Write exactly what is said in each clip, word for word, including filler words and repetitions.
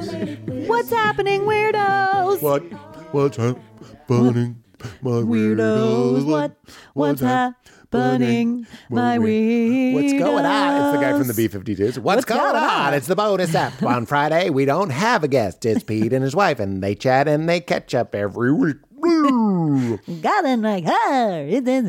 weirdos? What's happening, weirdos? What? What's happening, my weirdos? What? What's happening, my weirdos? What's going on? It's the guy from the B fifty-twos. What's, What's going, going on? on? It's the bonus app. On Friday, we don't have a guest. It's Pete and his wife, and they chat and they catch up every week. Got in my car. It's a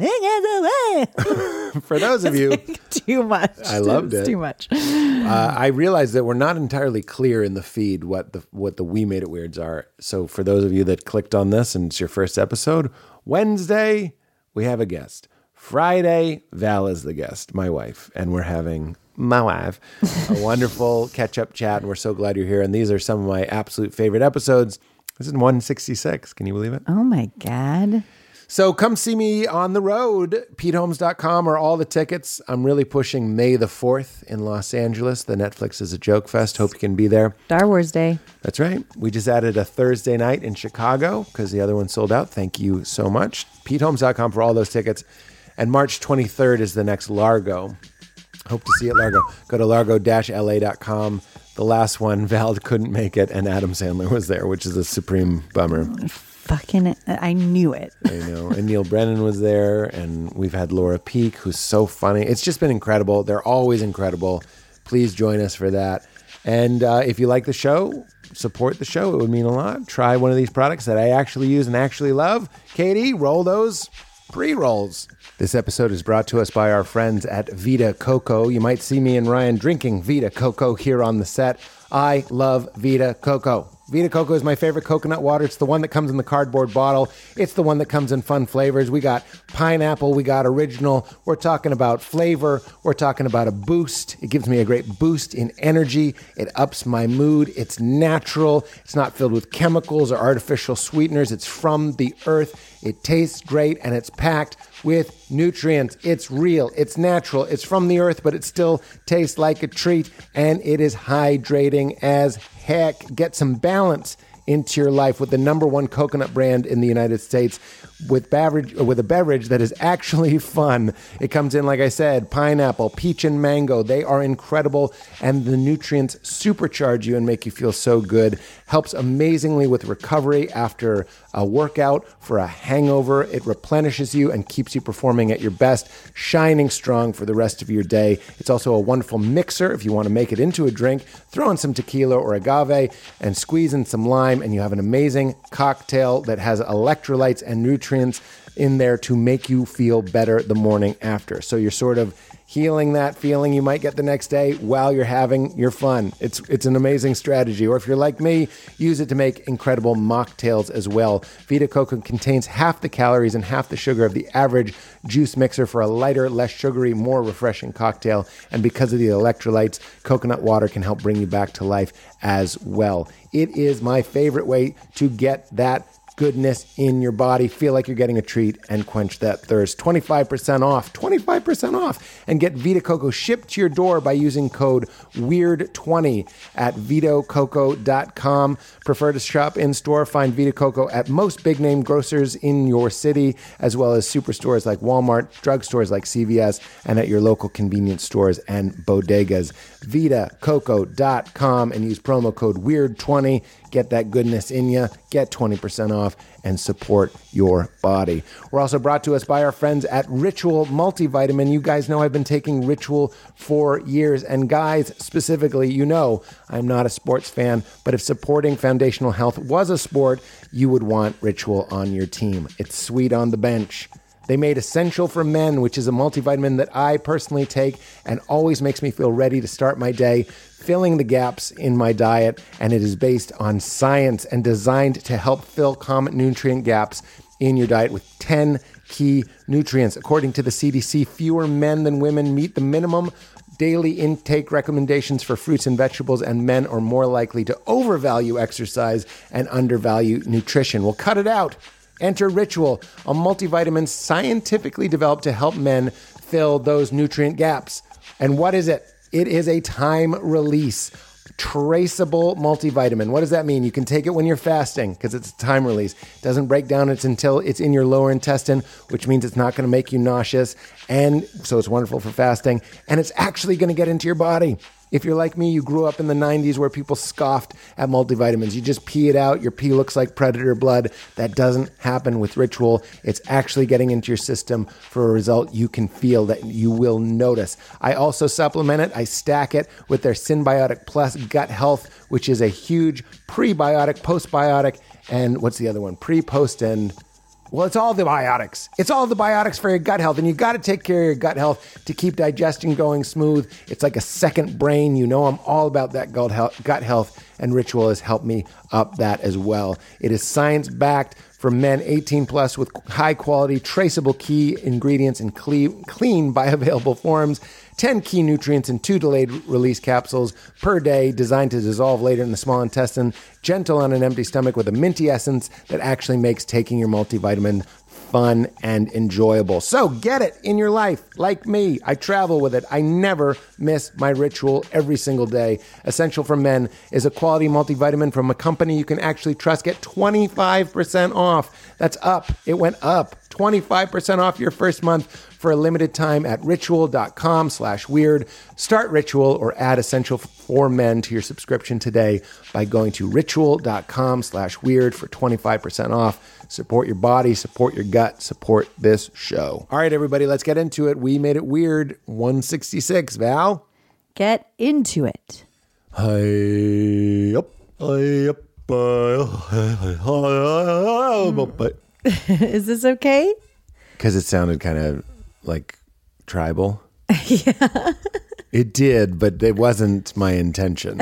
thing away. For those of you, too much. I loved it's it. Too much. Uh, I realized that we're not entirely clear in the feed what the what the We Made It Weirds are. So for those of you that clicked on this and it's your first episode, Wednesday we have a guest. Friday, Val is the guest, my wife, and we're having my wife a wonderful catch-up chat, and we're so glad you're here. And these are some of my absolute favorite episodes. This is one sixty-six. Can you believe it? Oh, my God. So come see me on the road, pete holmes dot com are all the tickets. I'm really pushing May the fourth in Los Angeles. The Netflix is a Joke Fest. Hope you can be there. Star Wars Day. That's right. We just added a Thursday night in Chicago because the other one sold out. Thank you so much. pete holmes dot com for all those tickets. And March twenty-third is the next Largo. Hope to see you at Largo. Go to largo dash l a dot com. The last one, Val couldn't make it, and Adam Sandler was there, which is a supreme bummer. Fucking, I knew it. I know. And Neil Brennan was there, and we've had Laura Peak, who's so funny. It's just been incredible. They're always incredible. Please join us for that. And uh, if you like the show, support the show. It would mean a lot. Try one of these products that I actually use and actually love. Katie, roll those pre-rolls. This episode is brought to us by our friends at Vita Coco. You might see me and Ryan drinking Vita Coco here on the set. I love Vita Coco. Vita Coco is my favorite coconut water. It's the one that comes in the cardboard bottle. It's the one that comes in fun flavors. We got pineapple. We got original. We're talking about flavor. We're talking about a boost. It gives me a great boost in energy. It ups my mood. It's natural. It's not filled with chemicals or artificial sweeteners. It's from the earth. It tastes great, and it's packed with nutrients. It's real. It's natural. It's from the earth, but it still tastes like a treat, and it is hydrating as heck. Get some balance into your life with the number one coconut brand in the United States with beverage with a beverage that is actually fun. It comes in, like I said, pineapple, peach, and mango. They are incredible, and the nutrients supercharge you and make you feel so good. Helps amazingly with recovery after a workout, for a hangover. It replenishes you and keeps you performing at your best, shining strong for the rest of your day. It's also a wonderful mixer if you want to make it into a drink. Throw in some tequila or agave and squeeze in some lime, and you have an amazing cocktail that has electrolytes and nutrients in there to make you feel better the morning after. So you're sort of healing that feeling you might get the next day while you're having your fun. It's it's an amazing strategy. Or if you're like me, use it to make incredible mocktails as well. Vita Coco contains half the calories and half the sugar of the average juice mixer for a lighter, less sugary, more refreshing cocktail. And because of the electrolytes, coconut water can help bring you back to life as well. It is my favorite way to get that goodness in your body, feel like you're getting a treat, and quench that thirst. twenty-five percent off, twenty-five percent off, and get Vita Coco shipped to your door by using code weird twenty at vito coco dot com. Prefer to shop in store? Find Vita Coco at most big name grocers in your city, as well as superstores like Walmart, drugstores like C V S, and at your local convenience stores and bodegas. vita coco dot com and use promo code weird twenty. Get that goodness in you, get twenty percent off, and support your body. We're also brought to us by our friends at Ritual Multivitamin. You guys know I've been taking Ritual for years. And guys, specifically, you know I'm not a sports fan, but if supporting foundational health was a sport, you would want Ritual on your team. It's sweet on the bench. They made Essential for Men, which is a multivitamin that I personally take and always makes me feel ready to start my day, filling the gaps in my diet, and it is based on science and designed to help fill common nutrient gaps in your diet with ten key nutrients. According to the C D C, fewer men than women meet the minimum daily intake recommendations for fruits and vegetables, and men are more likely to overvalue exercise and undervalue nutrition. Well, cut it out. Enter Ritual, a multivitamin scientifically developed to help men fill those nutrient gaps. And what is it? It is a time release, traceable multivitamin. What does that mean? You can take it when you're fasting because it's a time release. It doesn't break down it's until it's in your lower intestine, which means it's not going to make you nauseous. And so it's wonderful for fasting. And it's actually going to get into your body. If you're like me, you grew up in the nineties where people scoffed at multivitamins. You just pee it out. Your pee looks like predator blood. That doesn't happen with Ritual. It's actually getting into your system for a result you can feel, that you will notice. I also supplement it. I stack it with their Synbiotic Plus Gut Health, which is a huge prebiotic, postbiotic, and what's the other one? Pre, post, and... Well, it's all the biotics. It's all the biotics for your gut health. And you got to take care of your gut health to keep digestion going smooth. It's like a second brain. You know I'm all about that gut health, gut health, and Ritual has helped me up that as well. It is science-backed for men eighteen plus with high-quality, traceable key ingredients in clean, clean bioavailable forms. ten key nutrients in two delayed release capsules per day, designed to dissolve later in the small intestine, gentle on an empty stomach with a minty essence that actually makes taking your multivitamin fun and enjoyable. So get it in your life. Like me, I travel with it. I never miss my Ritual every single day. Essential for Men is a quality multivitamin from a company you can actually trust. Get twenty-five percent off. That's up. It went up. twenty-five percent off your first month for a limited time at ritual.com slash weird. Start Ritual or add Essential for Men to your subscription today by going to ritual.com slash weird for twenty-five percent off. Support your body, support your gut, support this show. All right, everybody, let's get into it. We made it weird. one sixty-six, Val. Get into it. Hi, up, hi, up, but Is this okay? because it sounded kind of like tribal. Yeah. It did, but it wasn't my intention.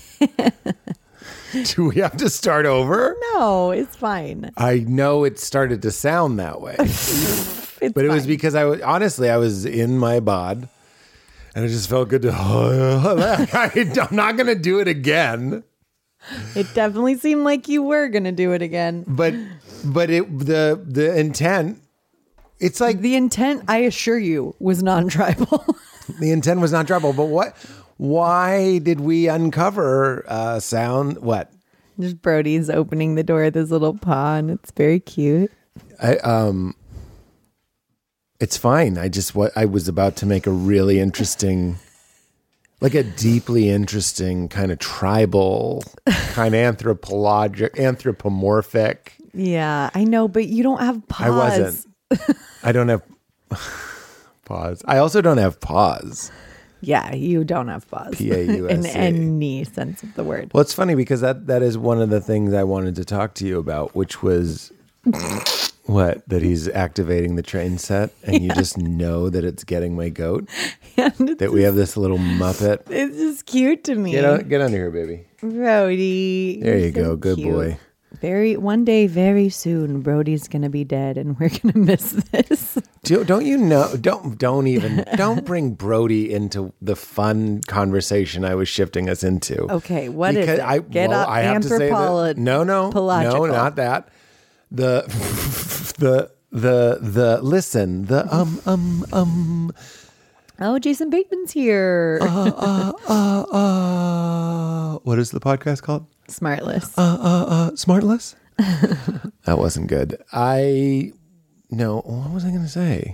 Do we have to start over? No, it's fine. I know it started to sound that way. It's But it was fine. because I was, honestly, I was in my bod and it just felt good to, I'm not going to do it again. It definitely seemed like you were going to do it again. But, but it, the, the intent, it's like The intent, I assure you, was non-tribal. the intent was not trouble, but what, why did we uncover uh, sound? What? Just Brody's opening the door with his little paw, and it's very cute. I, um, it's fine. I just, what I was about to make a really interesting, like a deeply interesting kind of tribal, kind of anthropologic, anthropomorphic. Yeah, I know, but you don't have paws. I wasn't. I don't have pause. I also don't have pause. Yeah, you don't have paws. P A U S In E. any sense of the word. Well, it's funny because that, that is one of the things I wanted to talk to you about, which was what? That he's activating the train set and you just know that it's getting my goat? And it's That we have this little Muppet? It's just cute to me. Get, on, get under here, baby. Brody. There you're you so go. Good cute. boy. Very one day, very soon, Brody's gonna be dead, and we're gonna miss this. Do, don't you know? Don't don't even don't bring Brody into the fun conversation I was shifting us into. Okay, what is Because it? I, Get well, up, I have to say anthropolo- that. No, no, no, pological. not that. The the the the listen. The um um um. Oh, Jason Bateman's here. Uh, uh, uh, uh, what is the podcast called? Smartless. Uh, uh, uh, Smartless? That wasn't good. I, no, what was I going to say?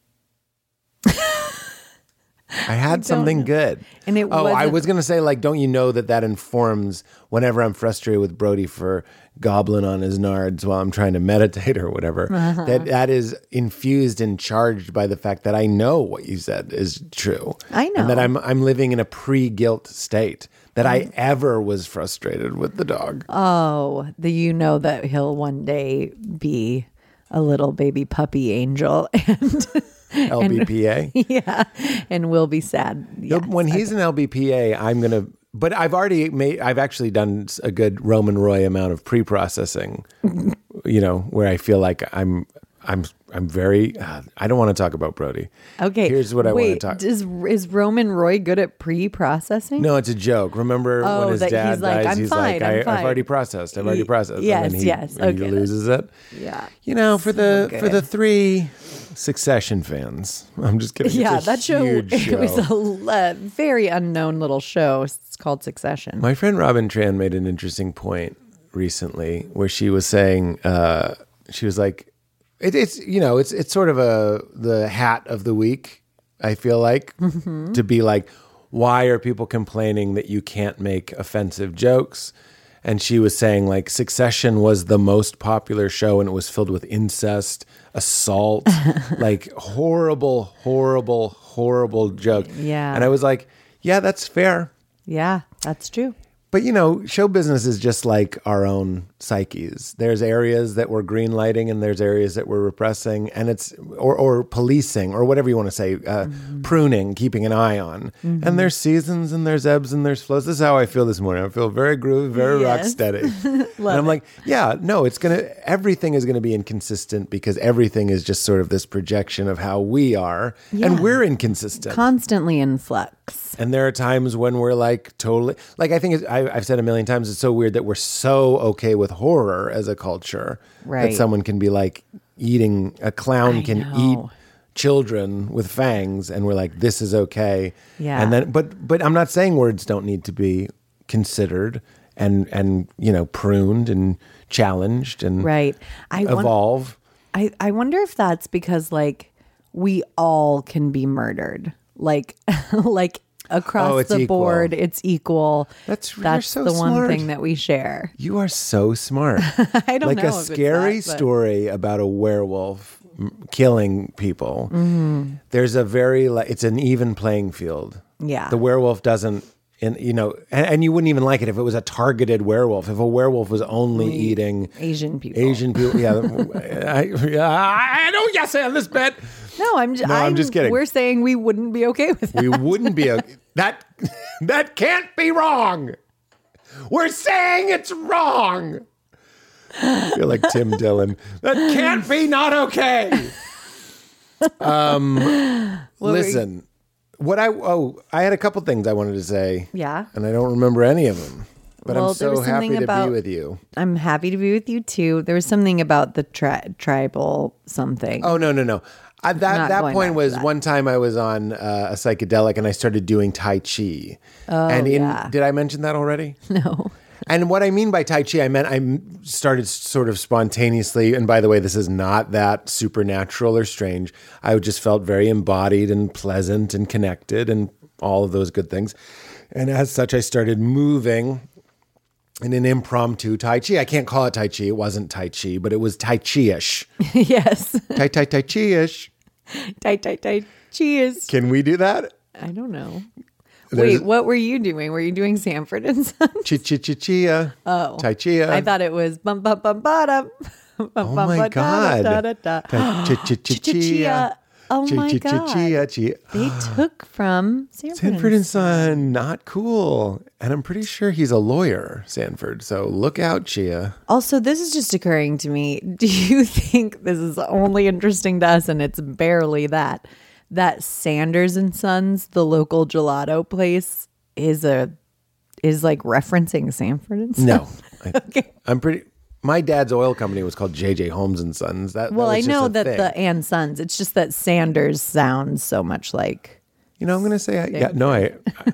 I had something know. good. And it oh, I wasn't- was going to say, like, don't you know that that informs whenever I'm frustrated with Brody for gobbling on his nards while I'm trying to meditate or whatever, Uh-huh. that that is infused and charged by the fact that I know what you said is true. I know. And that I'm I'm living in a pre-guilt state, that I ever was frustrated with the dog. Oh, the you know that he'll one day be a little baby puppy angel, and L B P A. yeah, and we'll be sad. No, Yes, when he's an L B P A, I'm gonna. But I've already made. I've actually done a good Roman Roy amount of pre-processing. You know, where I feel like I'm. I'm. I'm very. Uh, I don't want to talk about Brody. Okay, Here's what I wait, want to talk. Is is Roman Roy good at pre-processing? No, it's a joke. Remember Oh, when his that dad he's like, dies? "I'm he's fine, like, I'm I, fine." I've already processed. I've already Y- processed. yes, and then he, yes, he okay, loses it. Yeah. You know, for the So for the good. three Succession fans, I'm just kidding. Yeah, It's a that show, huge it show. was a le- very unknown little show. It's called Succession. My friend Robin Tran made an interesting point recently where she was saying, uh, she was like, it, it's, you know, it's, it's sort of a, the hat of the week. I feel like Mm-hmm. to be like, why are people complaining that you can't make offensive jokes? And she was saying, like, Succession was the most popular show, and it was filled with incest, assault, like horrible, horrible, horrible jokes. Yeah. And I was like, yeah, that's fair. Yeah, that's true. But, you know, show business is just like our own psyches. There's areas that we're green lighting and there's areas that we're repressing, and it's or, or policing or whatever you want to say, uh, mm-hmm. pruning, keeping an eye on. Mm-hmm. And there's seasons and there's ebbs and there's flows. This is how I feel this morning. I feel very groovy, very yes. rock steady. and I'm it. like, yeah, no, it's going to, everything is going to be inconsistent because everything is just sort of this projection of how we are. Yeah. And we're inconsistent. Constantly in flux. And there are times when we're like totally, like I think it's, I, I've said a million times, it's so weird that we're so okay with horror as a culture. Right. That someone can be like eating, a clown I can know. eat children with fangs and we're like, this is okay. Yeah. And then, but, but I'm not saying words don't need to be considered and, and, you know, pruned and challenged and right. I evolve. Won- I, I wonder if that's because like we all can be murdered. Like, like across oh, the equal. board, it's equal. That's that's so the smart. one thing that we share. You are so smart. I don't like know. a if scary it's that, story about a werewolf m- killing people. Mm-hmm. There's a very like it's an even playing field. Yeah, the werewolf doesn't. And you know, and, and you wouldn't even like it if it was a targeted werewolf. If a werewolf was only mm, eating Asian people, Asian people, yeah, I, I, I don't yes on this bet. No, I'm just, no, I'm, I'm just kidding. We're saying we wouldn't be okay with that. We wouldn't be okay. that. That can't be wrong. We're saying it's wrong. I feel like Tim Dillon. That can't be not okay. Um, well, listen. We- What I oh I had a couple things I wanted to say. Yeah. And I don't remember any of them. But well, I'm so happy to about, be with you. I'm happy to be with you too. There was something about the tri- tribal something. Oh no no no. Uh, that that point was that. One time I was on uh, a psychedelic and I started doing Tai Chi. Oh and in, yeah. Did I mention that already? No. And what I mean by Tai Chi, I meant I started sort of spontaneously. And by the way, this is not that supernatural or strange. I just felt very embodied and pleasant and connected and all of those good things. And as such, I started moving in an impromptu Tai Chi. I can't call it Tai Chi. It wasn't Tai Chi, but it was Tai Chi-ish. Yes. Tai Tai Tai Chi-ish. Tai Tai Tai Chi-ish. Can we do that? I don't know. There's, Wait, what were you doing? Were you doing Sanford and Son? Chi-chi-chi-chia. Oh. Tai Chia. I thought it was bum bum bum ba da. Oh my God. Chi-chi-chi-chia. Oh my God. They took from Sanford, Sanford and Son. Not cool. And I'm pretty sure he's a lawyer, Sanford. So look out, Chia. Also, this is just occurring to me. Do you think this is only interesting to us and it's barely that? That Sanders and Sons, the local gelato place, is a is like referencing Sanford and Son? No. I, okay. I'm pretty... My dad's oil company was called J J Holmes and Sons. That, well, that I was know just a that thing. the and Sons. It's just that Sanders sounds so much like. You know, I'm going to say, I, yeah, no, I,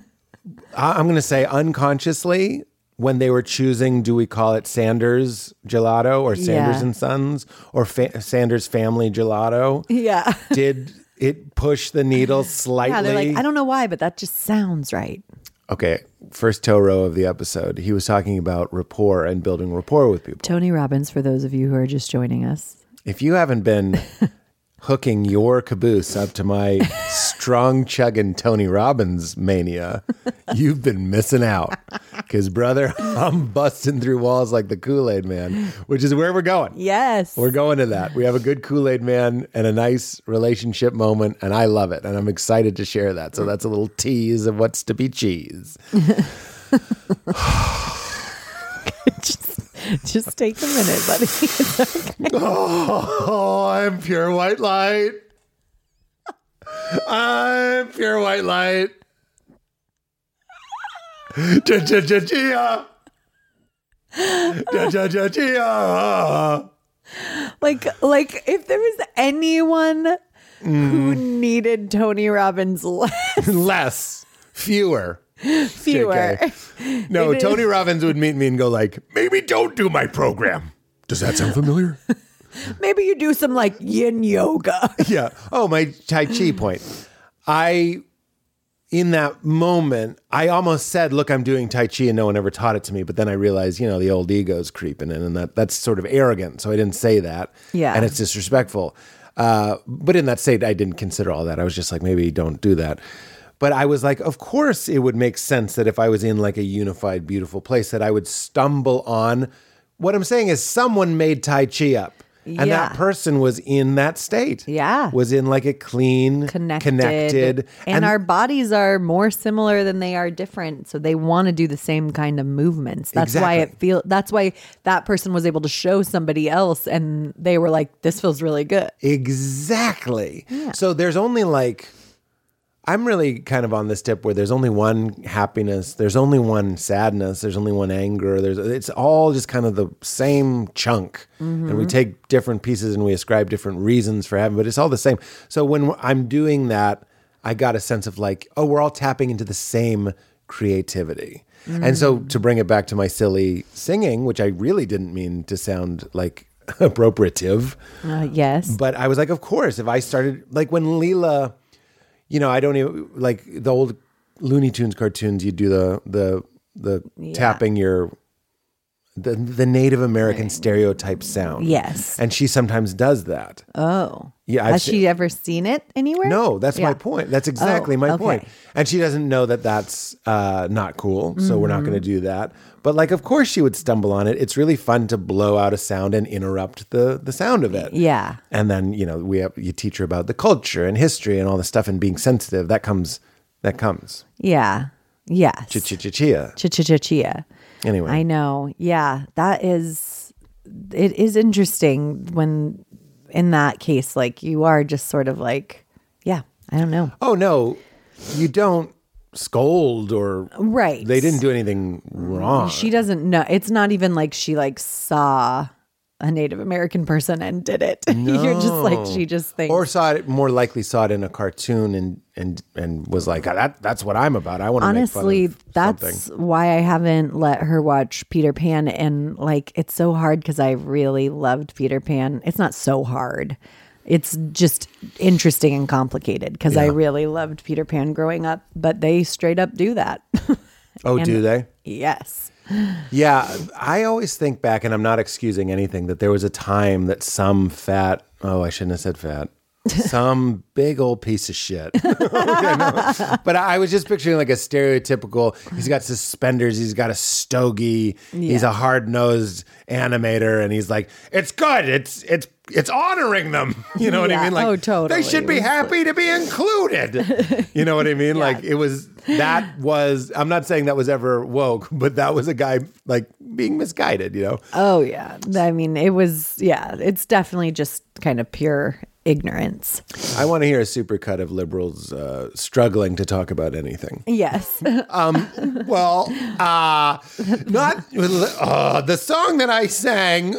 I, I'm going to say unconsciously when they were choosing, do we call it Sanders Gelato or Sanders Yeah. and Sons or fa- Sanders Family Gelato? Yeah. Did it push the needle slightly? Yeah, they're like, I don't know why, but that just sounds right. Okay, first toe row of the episode, he was talking about rapport and building rapport with people. Tony Robbins, for those of you who are just joining us. If you haven't been hooking your caboose up to my strong chugging Tony Robbins mania, you've been missing out. Because, brother, I'm busting through walls like the Kool-Aid Man, which is where we're going. Yes. We're going to that. We have a good Kool-Aid Man and a nice relationship moment, and I love it. And I'm excited to share that. So that's a little tease of what's to be cheese. just, just take a minute, buddy. Okay. Oh, I'm pure white light. I'm pure white light. Cha-cha-cha-chia. Cha-cha-cha-chia. Like, like if there was anyone mm. who needed Tony Robbins less, less, fewer, fewer. J K. No, it Tony is. Robbins would meet me and go like, maybe don't do my program. Does that sound familiar? Maybe you do some like yin yoga. Yeah. Oh, my Tai Chi point. I in that moment, I almost said, look, I'm doing Tai Chi and no one ever taught it to me. But then I realized, you know, the old ego's creeping in and that that's sort of arrogant. So I didn't say that. Yeah. And it's disrespectful. Uh, but in that state, I didn't consider all that. I was just like, maybe don't do that. But I was like, of course it would make sense that if I was in like a unified, beautiful place that I would stumble on. What I'm saying is someone made Tai Chi up. And Yeah. that person was in that state. Yeah. Was in like a clean, Connected. connected. And, our bodies are more similar than they are different. So they want to do the same kind of movements. That's why Exactly. it feel that's why that person was able to show somebody else and they were like, this feels really good. Exactly. So there's only like, I'm really kind of on this tip where there's only one happiness, there's only one sadness, there's only one anger. There's it's all just kind of the same chunk, and we take different pieces and we ascribe different reasons for having, but it's all the same. So when I'm doing that, I got a sense of like, oh, we're all tapping into the same creativity. And so to bring it back to my silly singing, which I really didn't mean to sound like appropriative, Uh, yes. but I was like, of course, if I started like when Leela. You know, I don't even like the old Looney Tunes cartoons. You do the the the Yeah. tapping your the the Native American stereotype sound. Yes. and she sometimes does that. Oh. Yeah, I've Has seen- she ever seen it anywhere? No, that's my Yeah. point. That's exactly Oh, my okay. point. And she doesn't know that that's uh, not cool. So we're not Mm-hmm. going to do that. But like, of course, she would stumble on it. It's really fun to blow out a sound and interrupt the the sound of it. Yeah. And then, you know, we have, you teach her about the culture and history and all the stuff and being sensitive. That comes, that comes. Yeah. Yes. Ch-ch-ch-chia. Ch-ch-ch-chia. Anyway. I know. Yeah. That is, it is interesting when in that case, like you are just sort of like, yeah, I don't know. Oh, no, you don't scold or. Right. They didn't do anything wrong. She doesn't know. It's not even like she like saw a Native American person and did it. You're just like, she just thinks. Or saw it, more likely saw it in a cartoon and and and was like, that that's what I'm about. I want to Honestly, make fun of that's something. why I haven't let her watch Peter Pan. And like, it's so hard because I really loved Peter Pan. It's not so hard. It's just interesting and complicated because I Yeah. really loved Peter Pan growing up, but they straight up do that. Oh, and- do they? Yes. Yeah, I always think back, and I'm not excusing anything, that there was a time that some fat, oh, I shouldn't have said fat, some big old piece of shit. Okay, no. But I was just picturing like a stereotypical, he's got suspenders, he's got a stogie, he's a hard-nosed animator, and he's like, it's good, it's it's it's honoring them. You know what Yeah. I mean? Like, Oh, totally. they should be happy to be included. You know what I mean? Like, it was, that was, I'm not saying that was ever woke, but that was a guy like being misguided, you know? Oh, yeah. I mean, it was, yeah, it's definitely just kind of pure ignorance. I want to hear a supercut of liberals uh, struggling to talk about anything. Yes. Well, uh, not uh, the song that I sang.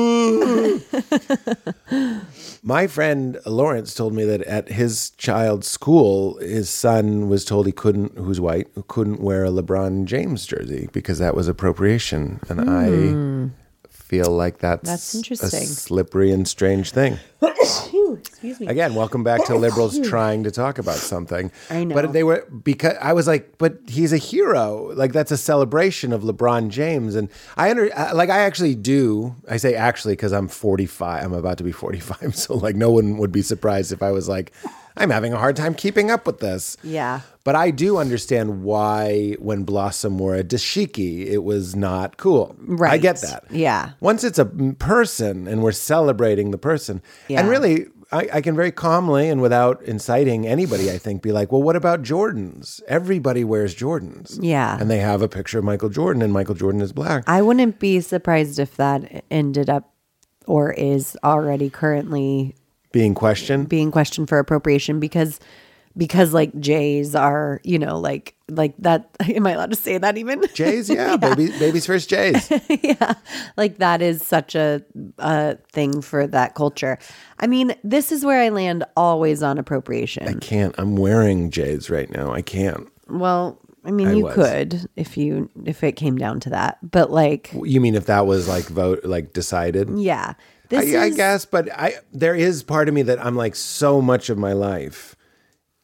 My friend Lawrence told me that at his child's school, his son was told he couldn't, who's white, who couldn't wear a LeBron James jersey because that was appropriation. And I feel like that's, That's a interesting. slippery and strange thing. Excuse me. Again, welcome back to liberals trying to talk about something. I know. But they were, because I was like, but he's a hero. Like, that's a celebration of LeBron James. And I under, like, I actually do, I say actually because I'm forty-five, I'm about to be forty-five. So like no one would be surprised if I was like, I'm having a hard time keeping up with this. Yeah. But I do understand why when Blossom wore a dashiki, it was not cool. Right. I get that. Yeah. Once it's a person and we're celebrating the person, Yeah. and really, I, I can very calmly and without inciting anybody, I think, be like, well, what about Jordans? Everybody wears Jordans. Yeah. And they have a picture of Michael Jordan, and Michael Jordan is black. I wouldn't be surprised if that ended up or is already currently Being questioned. being questioned for appropriation because because like Jays are, you know, like like that. Am I allowed to say that even? Jays, yeah, baby, baby's first Jays. Yeah, like that is such a, a thing for that culture. I mean, this is where I land always on appropriation. I can't. I'm wearing Jays right now. I can't. Well, I mean, I you was. could if you if it came down to that, but like, You mean if that was like vote, like decided? yeah, I, this I is, guess, but I there is part of me that I'm like, so much of my life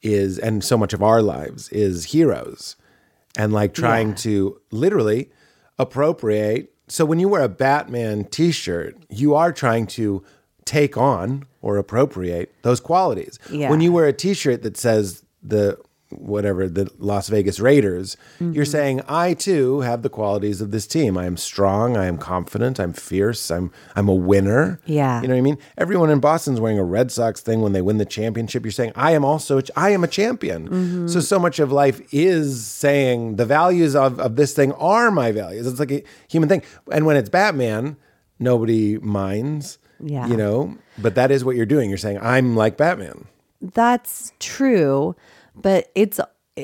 is, and so much of our lives is heroes, and like trying Yeah. to literally appropriate. So when you wear a Batman t-shirt, you are trying to take on or appropriate those qualities. Yeah. When you wear a t-shirt that says the whatever, the Las Vegas Raiders, Mm-hmm. you're saying, I too have the qualities of this team. I am strong, I am confident, I'm fierce, I'm I'm a winner. Yeah. You know what I mean? Everyone in Boston's wearing a Red Sox thing when they win the championship. You're saying, I am also, I am a champion. Mm-hmm. So, so much of life is saying the values of, of this thing are my values. It's like a human thing. And when it's Batman, nobody minds, Yeah. you know, but that is what you're doing. You're saying, I'm like Batman. That's true, but it's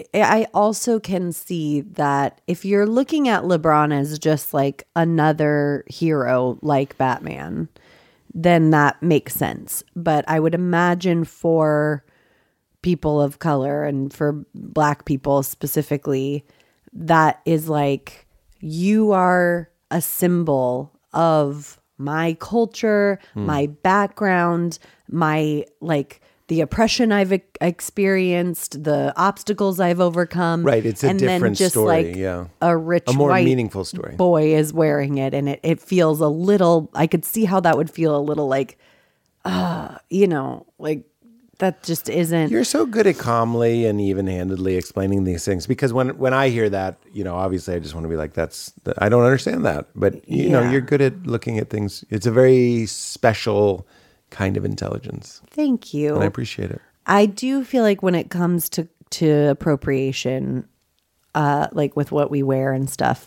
I also can see that if you're looking at LeBron as just like another hero like Batman, then that makes sense. But I would imagine for people of color and for Black people specifically, that is like, you are a symbol of my culture, my background, my like the oppression I've e- experienced, the obstacles I've overcome. Right, it's a and then different just story, like yeah. a rich A more white meaningful story. boy is wearing it, and it, it feels a little, I could see how that would feel a little like, uh, you know, like that just isn't. You're so good at calmly and even-handedly explaining these things, because when when I hear that, you know, obviously I just want to be like, that's, I don't understand that. But, you know, Yeah. you're good at looking at things. It's a very special kind of intelligence, Thank you. and I appreciate it. I do feel like when it comes to, to appropriation, uh, like with what we wear and stuff,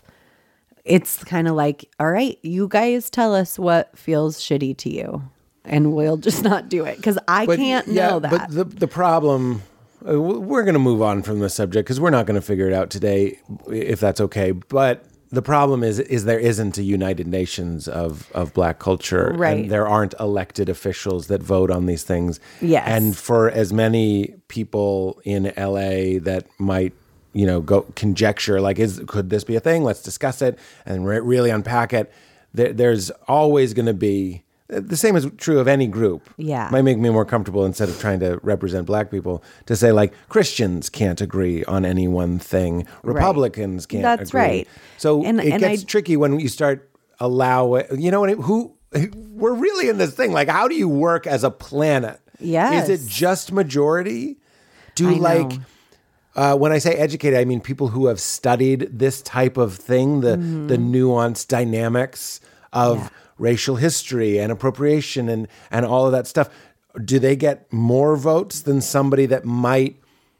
it's kind of like, all right, you guys tell us what feels shitty to you, and we'll just not do it, because I But, can't yeah, know that. But the, the problem, uh, we're going to move on from the subject because we're not going to figure it out today, if that's okay. But the problem is, is there isn't a United Nations of, of Black culture. Right. And there aren't elected officials that vote on these things. Yes. And for as many people in L A that might, you know, go conjecture, like, is could this be a thing? Let's discuss it and re- really unpack it. There, there's always going to be, the same is true of any group. Yeah. Might make me more comfortable, instead of trying to represent Black people, to say like Christians can't agree on any one thing. Republicans can't That's agree. right. So And- it and gets I- tricky when you start allow it. You know what? Who we're really in this thing. Like, how do you work as a planet? Yes. Is it just majority? Do I like know. uh, when I say educated, I mean people who have studied this type of thing, the Mm-hmm. the nuanced dynamics of Yeah. racial history and appropriation and and all of that stuff. Do they get more votes than somebody that might,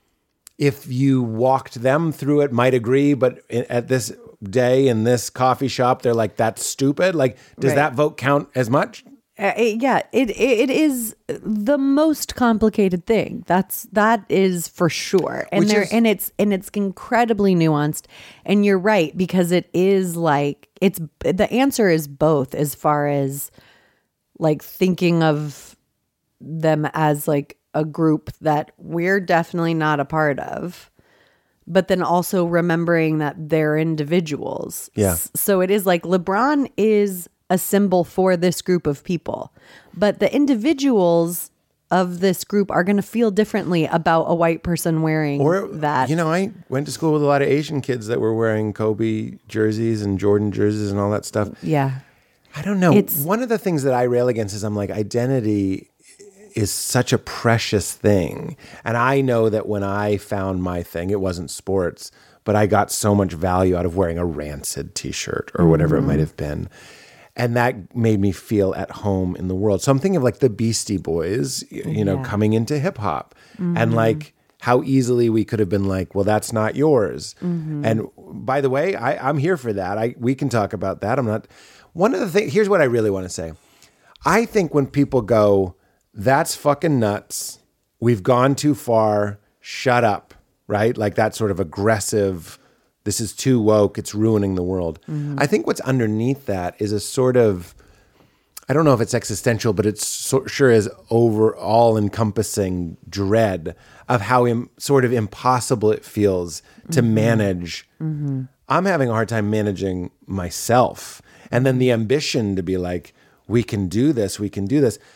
if you walked them through it, might agree, but i- at this day in this coffee shop, they're like, that's stupid? Like, does Right. that vote count as much? Uh, it- yeah, it it is the most complicated thing. That's that is for sure, and Which there is- and it's and it's incredibly nuanced. And you're right, because it is like it's the answer is both, as far as like thinking of them as like a group that we're definitely not a part of, but then also remembering that they're individuals. Yeah. S- So it is like LeBron is a symbol for this group of people, but the individuals of this group are going to feel differently about a white person wearing Or that. you know, I went to school with a lot of Asian kids that were wearing Kobe jerseys and Jordan jerseys and all that stuff. Yeah. I don't know. It's- One of the things that I rail against is I'm like, identity is such a precious thing. And I know that when I found my thing, it wasn't sports, but I got so much value out of wearing a Rancid t-shirt or whatever it might have been. And that made me feel at home in the world. So I'm thinking of like the Beastie Boys, y- you know, Yeah. coming into hip hop, and like how easily we could have been like, well, that's not yours. And by the way, I, I'm here for that. I we can talk about that. I'm not. One of the things. Here's what I really want to say. I think when people go, that's fucking nuts. We've gone too far. Shut up. Right? Like that sort of aggressive, this is too woke, it's ruining the world. I think what's underneath that is a sort of, I don't know if it's existential, but it so, sure is over all encompassing dread of how Im, sort of impossible it feels to manage. I'm having a hard time managing myself. And then the ambition to be like, we can do this, we can do this.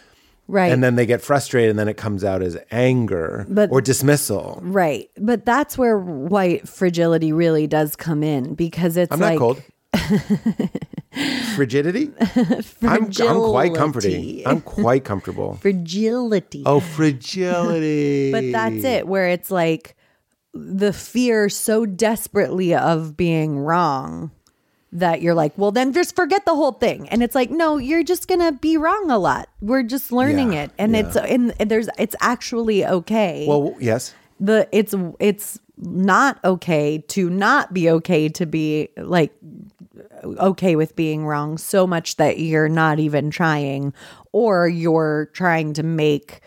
Right. And then they get frustrated and then it comes out as anger But- or dismissal. Right. But that's where white fragility really does come in, because it's I'm like... not cold. Frigidity? I'm, I'm quite comforting. I'm quite comfortable. Fragility. Oh, fragility. But that's it, where it's like the fear so desperately of being wrong that you're like, well, then just forget the whole thing. And it's like, no, you're just going to be wrong a lot. We're just learning Yeah, it. And yeah. it's, and there's, it's actually okay. Well, yes. the, it's, it's not okay to not be okay to be like, okay with being wrong so much that you're not even trying, or you're trying to make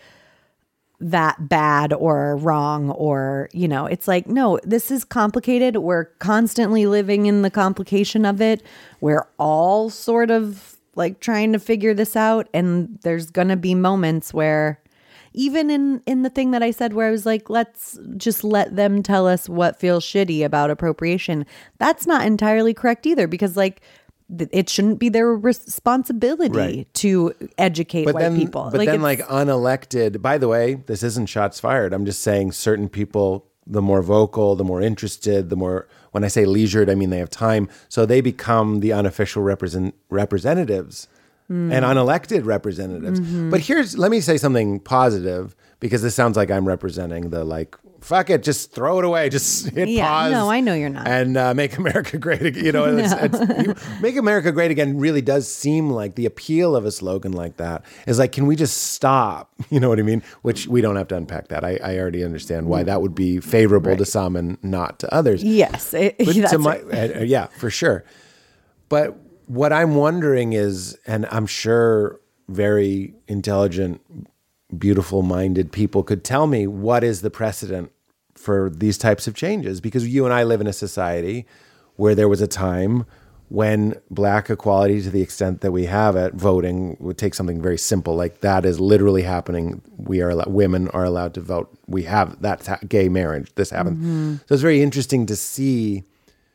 that bad or wrong, or, you know, it's like, no, this is complicated. We're constantly living in the complication of it. We're all sort of like trying to figure this out. And there's going to be moments where, even in, in the thing that I said where I was like, let's just let them tell us what feels shitty about appropriation. That's not entirely correct either, because like th- it shouldn't be their responsibility Right. to educate But white then, people. but then it's- like unelected, by the way, this isn't shots fired. I'm just saying certain people, the more vocal, the more interested, the more, when I say leisured, I mean they have time. So they become the unofficial represent, representatives and unelected representatives. Mm-hmm. But here's, let me say something positive, because this sounds like I'm representing the like, fuck it, just throw it away, just hit Yeah, pause. no, I know you're not. And uh, make America great again. You know, it's, it's, you- make America great again really does seem like the appeal of a slogan like that is like, can we just stop? You know what I mean? Which we don't have to unpack that. I, I already understand why that would be favorable Right. to some and not to others. Yes. It, But that's to my, right. uh, yeah, for sure. But what I'm wondering is, and I'm sure very intelligent, beautiful minded people could tell me, what is the precedent for these types of changes? Because you and I live in a society where there was a time when black equality, to the extent that we have it, voting would take something very simple like that is literally happening. We are allo- women are allowed to vote. We have that's ha- gay marriage. This happens. Mm-hmm. So it's very interesting to see,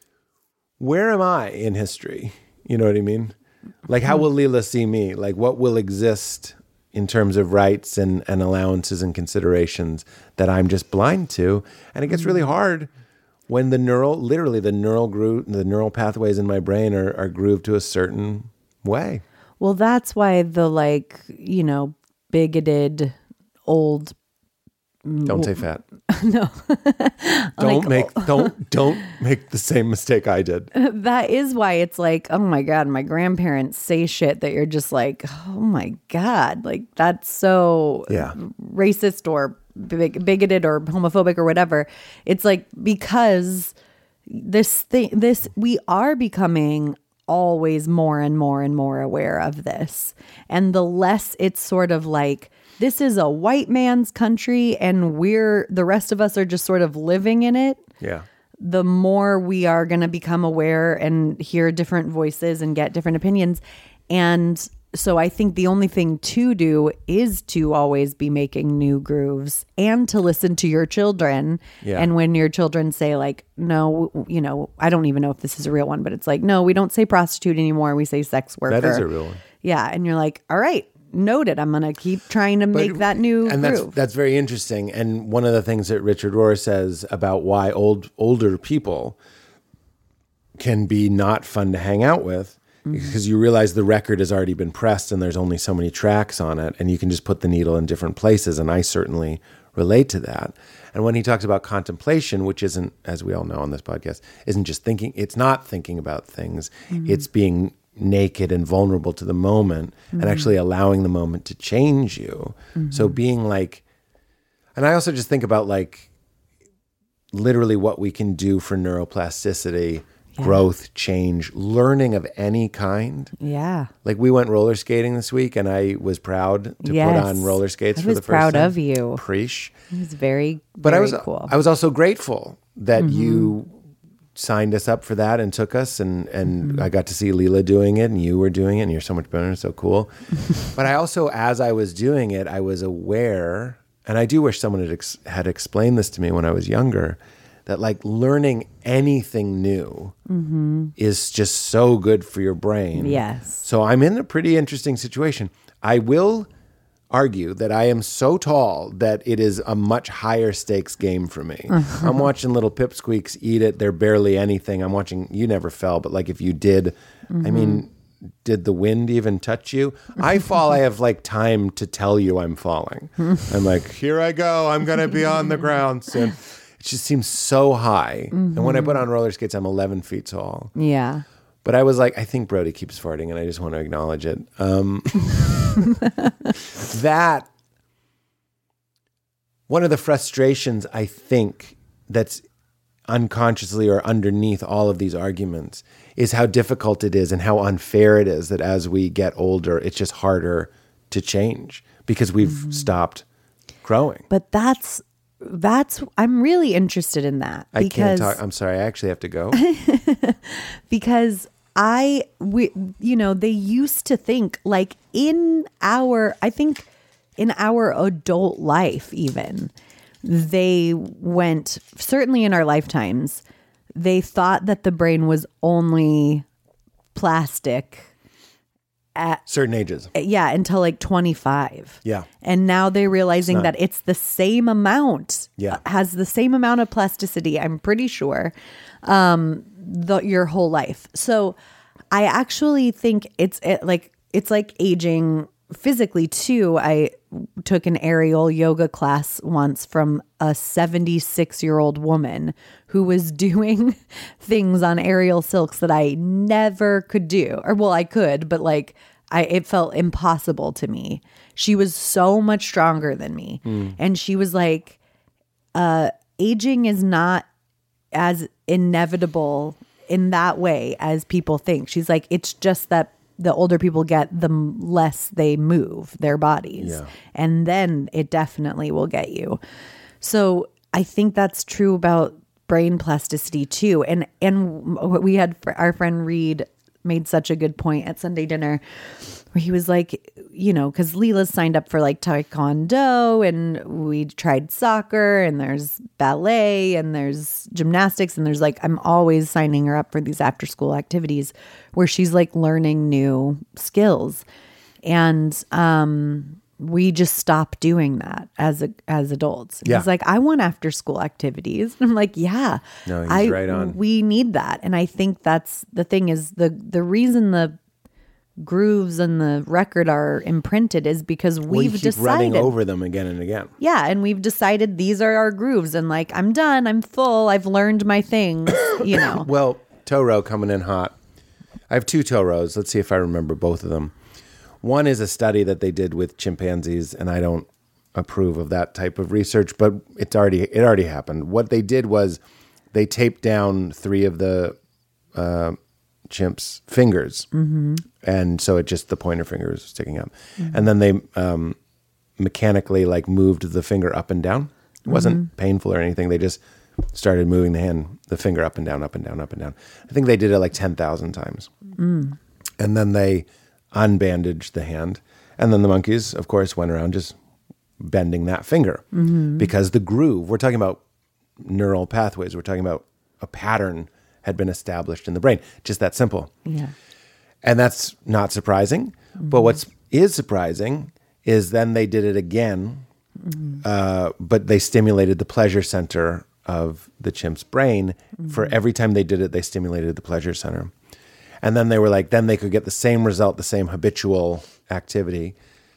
where am I in history? You know what I mean? Like, how will Leela see me? Like, what will exist in terms of rights and, and allowances and considerations that I'm just blind to? And it gets really hard when the neural, literally the neural gro- the neural pathways in my brain are, are grooved to a certain way. Well, that's why the like, you know, bigoted old Don't say fat. no. Don't Like, make don't don't make the same mistake I did. that is why it's like, oh my God, my grandparents say shit that you're just like, oh my God, like that's so Yeah. racist or big, bigoted or homophobic or whatever. It's like, because this thing, this, we are becoming always more and more and more aware of this. And the less it's sort of like, this is a white man's country and we're, the rest of us are just sort of living in it, Yeah. the more we are going to become aware and hear different voices and get different opinions. And so I think the only thing to do is to always be making new grooves and to listen to your children. Yeah. And when your children say like, no, you know, I don't even know if this is a real one, but it's like, no, we don't say prostitute anymore. We say sex worker. That is a real one. Yeah. And you're like, all right, noted. I'm going to keep trying to make that new and groove. that's that's very interesting. And one of the things that Richard Rohr says about why old older people can be not fun to hang out with, mm-hmm. because you realize the record has already been pressed and there's only so many tracks on it, and you can just put the needle in different places. And I certainly relate to that. And when he talks about contemplation, which isn't, as we all know on this podcast, isn't just thinking, it's not thinking about things, mm-hmm. it's being naked and vulnerable to the moment, mm-hmm. and actually allowing the moment to change you. Mm-hmm. So being like, and I also just think about like literally what we can do for neuroplasticity, yeah. growth, change, learning of any kind. Yeah. Like we went roller skating this week and I was proud to yes. put on roller skates I for was the first proud time. of you. Preach. It was very, but very I was, cool. I was also grateful that mm-hmm. you signed us up for that and took us, and and mm-hmm. I got to see Leela doing it and you were doing it and you're so much better, so cool. But I also, as I was doing it, I was aware, and I do wish someone had, ex- had explained this to me when I was younger, that like learning anything new mm-hmm. is just so good for your brain. Yes. So I'm in a pretty interesting situation. I will argue that I am so tall that it is a much higher stakes game for me. I'm watching little pipsqueaks eat it. They're barely anything. I'm watching, you never fell, but like if you did, mm-hmm. I mean, did the wind even touch you? I fall, I have like time to tell you I'm falling. I'm like, here I go. I'm going to be on the ground soon. It just seems so high. Mm-hmm. And when I put on roller skates, I'm eleven feet tall. Yeah. But I was like, I think Brody keeps farting, and I just want to acknowledge it. Um, that, one of the frustrations, I think, that's unconsciously or underneath all of these arguments is how difficult it is and how unfair it is that as we get older, it's just harder to change because we've mm-hmm. stopped growing. But that's... That's I'm really interested in that because I can't talk. I'm sorry. I actually have to go because I we you know they used to think like in our I think in our adult life even they went certainly in our lifetimes they thought that the brain was only plastic. At certain ages. Yeah, until like twenty-five. Yeah. And now they're realizing it's that it's the same amount. Yeah. Has the same amount of plasticity, I'm pretty sure, um, the, your whole life. So I actually think it's it, like it's like aging physically too. I took an aerial yoga class once from a seventy-six-year-old woman who was doing things on aerial silks that I never could do. Or well, I could, but like I it felt impossible to me. She was so much stronger than me. Mm. And she was like, uh, aging is not as inevitable in that way as people think. She's like, it's just that the older people get, the less they move their bodies. Yeah. And then it definitely will get you. So I think that's true about brain plasticity too. And and we had our friend Reed made such a good point at Sunday dinner where he was like, you know, because Leela's signed up for like taekwondo and we tried soccer and there's ballet and there's gymnastics and there's like, I'm always signing her up for these after school activities where she's like learning new skills. And um, we just stopped doing that as a, as adults. Yeah. He's like, I want after school activities. And I'm like, yeah, no, he's I, right on. We need that. And I think that's the thing is the, the reason the grooves and the record are imprinted is because we've well, you keep decided running over them again and again. Yeah. And we've decided these are our grooves and like, I'm done. I'm full. I've learned my things, you know. Well, toe row coming in hot. I have two toe rows. Let's see if I remember both of them. One is a study that they did with chimpanzees, and I don't approve of that type of research, but it's already it already happened. What they did was they taped down three of the uh, chimps' fingers, mm-hmm. and so it just the pointer finger was sticking up, mm-hmm. and then they um, mechanically like moved the finger up and down. It wasn't mm-hmm. painful or anything. They just started moving the hand, the finger up and down, up and down, up and down. I think they did it like ten thousand times, mm. and then they unbandaged the hand. And then the monkeys, of course, went around just bending that finger mm-hmm. because the groove, we're talking about neural pathways. We're talking about a pattern had been established in the brain. Just that simple. Yeah. And that's not surprising. Mm-hmm. But what is surprising is then they did it again, mm-hmm. uh, but they stimulated the pleasure center of the chimp's brain. Mm-hmm. For every time they did it, they stimulated the pleasure center. And then they were like, then they could get the same result, the same habitual activity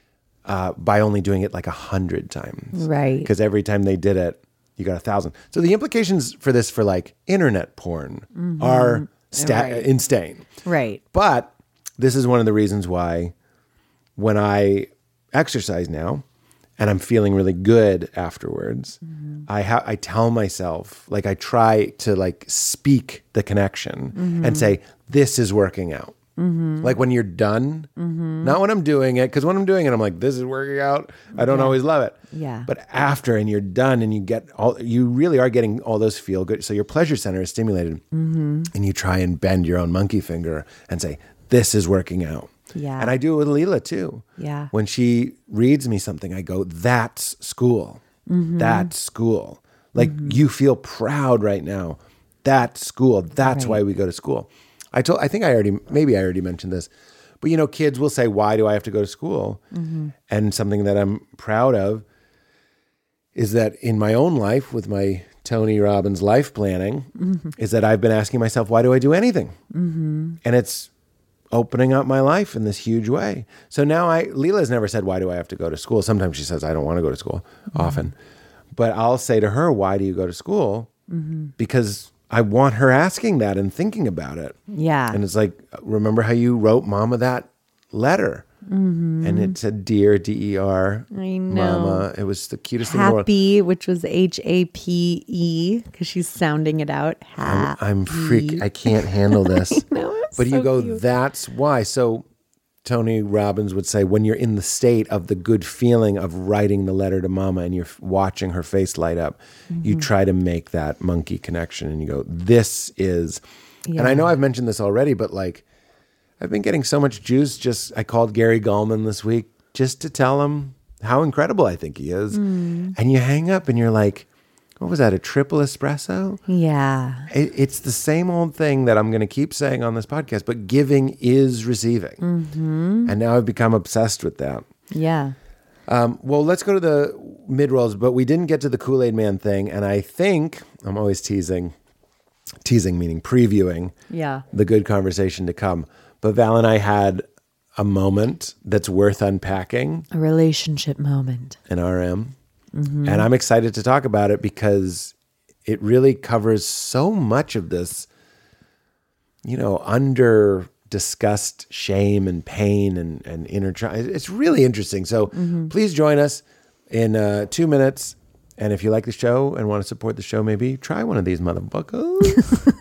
uh, by only doing it like a hundred times. Right. Because every time they did it, you got a thousand. So the implications for this for like internet porn mm-hmm. are sta- right. insane. Right. But this is one of the reasons why when I exercise now and I'm feeling really good afterwards, mm-hmm. I ha- I tell myself, like I try to like speak the connection mm-hmm. and say, this is working out. Mm-hmm. Like when you're done, mm-hmm. not when I'm doing it, because when I'm doing it, I'm like, this is working out. I don't yeah. always love it. Yeah. But after and you're done and you get all, you really are getting all those feel good. So your pleasure center is stimulated mm-hmm. and you try and bend your own monkey finger and say, this is working out. Yeah. And I do it with Leela too. Yeah. When she reads me something, I go, that's school. Mm-hmm. That's school. Like mm-hmm. you feel proud right now. That's school. That's right. Why we go to school. I told, I think I already, maybe I already mentioned this, But, you know, kids will say, why do I have to go to school? Mm-hmm. And something that I'm proud of is that in my own life with my Tony Robbins life planning mm-hmm. is that I've been asking myself, why do I do anything? Mm-hmm. And it's opening up my life in this huge way. So now I, Leela's never said, why do I have to go to school? Sometimes she says, I don't want to go to school mm-hmm. often. But I'll say to her, why do you go to school? Mm-hmm. Because I want her asking that and thinking about it. Yeah. And it's like, remember how you wrote Mama that letter? Mm-hmm. And it said, dear D E R, I know. Mama. It was the cutest thing in the world. Happy, which was H A P E, because she's sounding it out. Happy. I'm, I'm freak. I can't handle this. I know, it's but so you go, cute. That's why. So Tony Robbins would say, when you're in the state of the good feeling of writing the letter to Mama and you're watching her face light up, mm-hmm. you try to make that monkey connection and you go, this is, yeah. And I know I've mentioned this already, but like, I've been getting so much juice. Just I called Gary Gulman this week just to tell him how incredible I think he is. Mm. And you hang up and you're like, what was that, a triple espresso? Yeah. It, it's the same old thing that I'm going to keep saying on this podcast, but giving is receiving. Mm-hmm. And now I've become obsessed with that. Yeah. Um, well, let's go to the mid-rolls, but we didn't get to the Kool-Aid Man thing. And I think, I'm always teasing, teasing meaning previewing yeah. the good conversation to come. But Val and I had a moment that's worth unpacking. A relationship moment. In R M. Mm-hmm. And I'm excited to talk about it because it really covers so much of this, you know, under discussed shame and pain and, and inner trauma. It's really interesting. So mm-hmm. please join us in uh, two minutes. And if you like the show and want to support the show, maybe try one of these motherfuckers.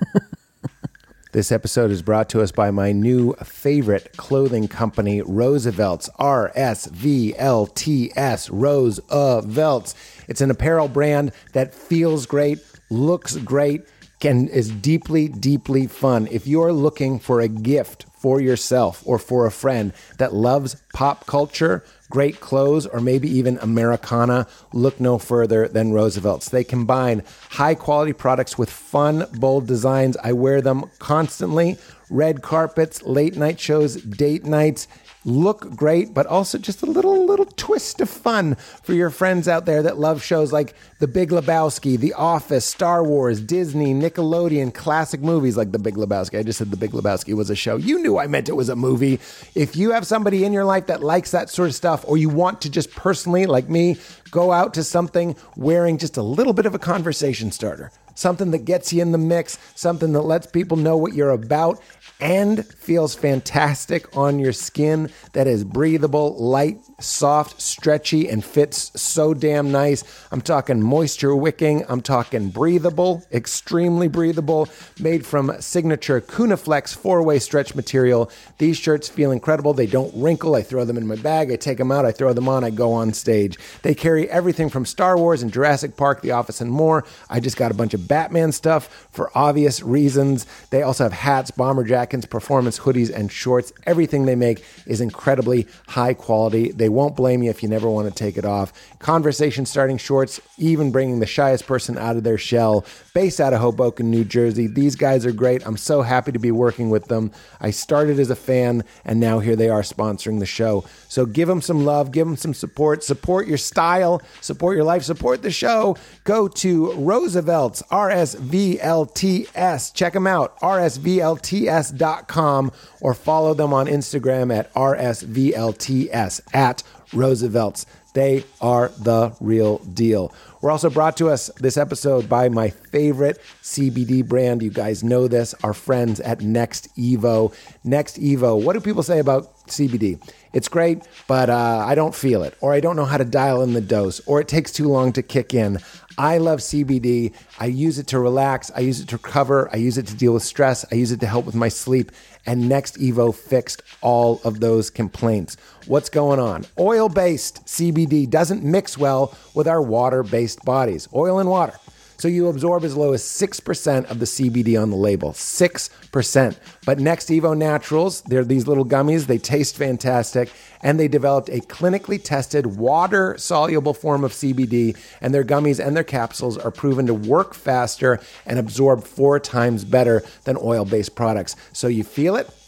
This episode is brought to us by my new favorite clothing company, Roosevelt's, R S V L T S, Roosevelt's. It's an apparel brand that feels great, looks great, and is deeply, deeply fun. If you're looking for a gift for yourself or for a friend that loves pop culture, great clothes, or maybe even Americana, look no further than Roosevelt's. They combine high-quality products with fun, bold designs. I wear them constantly. Red carpets, late-night shows, date nights. Look great, but also just a little little twist of fun for your friends out there that love shows like The Big Lebowski, The Office, Star Wars, Disney, Nickelodeon, classic movies like The Big Lebowski. I just said The Big Lebowski was a show. You knew I meant it was a movie. If you have somebody in your life that likes that sort of stuff, or you want to just personally, like me, go out to something wearing just a little bit of a conversation starter, something that gets you in the mix, something that lets people know what you're about, and feels fantastic on your skin, that is breathable, light, soft, stretchy, and fits so damn nice. I'm talking moisture wicking. I'm talking breathable, extremely breathable, made from signature Kunaflex four-way stretch material. These shirts feel incredible. They don't wrinkle. I throw them in my bag. I take them out. I throw them on. I go on stage. They carry everything from Star Wars and Jurassic Park, The Office, and more. I just got a bunch of Batman stuff for obvious reasons. They also have hats, bomber jackets, performance hoodies, and shorts. Everything they make is incredibly high quality. They won't blame you if you never want to take it off. Conversation starting shorts, even bringing the shyest person out of their shell. Based out of Hoboken, New Jersey. These guys are great. I'm so happy to be working with them. I started as a fan, and now here they are sponsoring the show. So give them some love, give them some support, support your style, support your life, support the show. Go to Roosevelt's, R S V L T S. Check them out, R S V L T S dot com, or follow them on Instagram at R S V L T S, at Roosevelt's. They are the real deal. We're also brought to us this episode by my favorite C B D brand. You guys know this, our friends at Next Evo. Next Evo, what do people say about C B D? It's great, but uh, I don't feel it, or I don't know how to dial in the dose, or it takes too long to kick in. I love C B D. I use it to relax. I use it to recover. I use it to deal with stress. I use it to help with my sleep. And Next Evo fixed all of those complaints. What's going on? Oil-based C B D doesn't mix well with our water-based bodies. Oil and water. So you absorb as low as six percent of the C B D on the label. six percent. But Next Evo Naturals, they're these little gummies. They taste fantastic. And they developed a clinically tested water-soluble form of C B D. And their gummies and their capsules are proven to work faster and absorb four times better than oil-based products. So you feel it,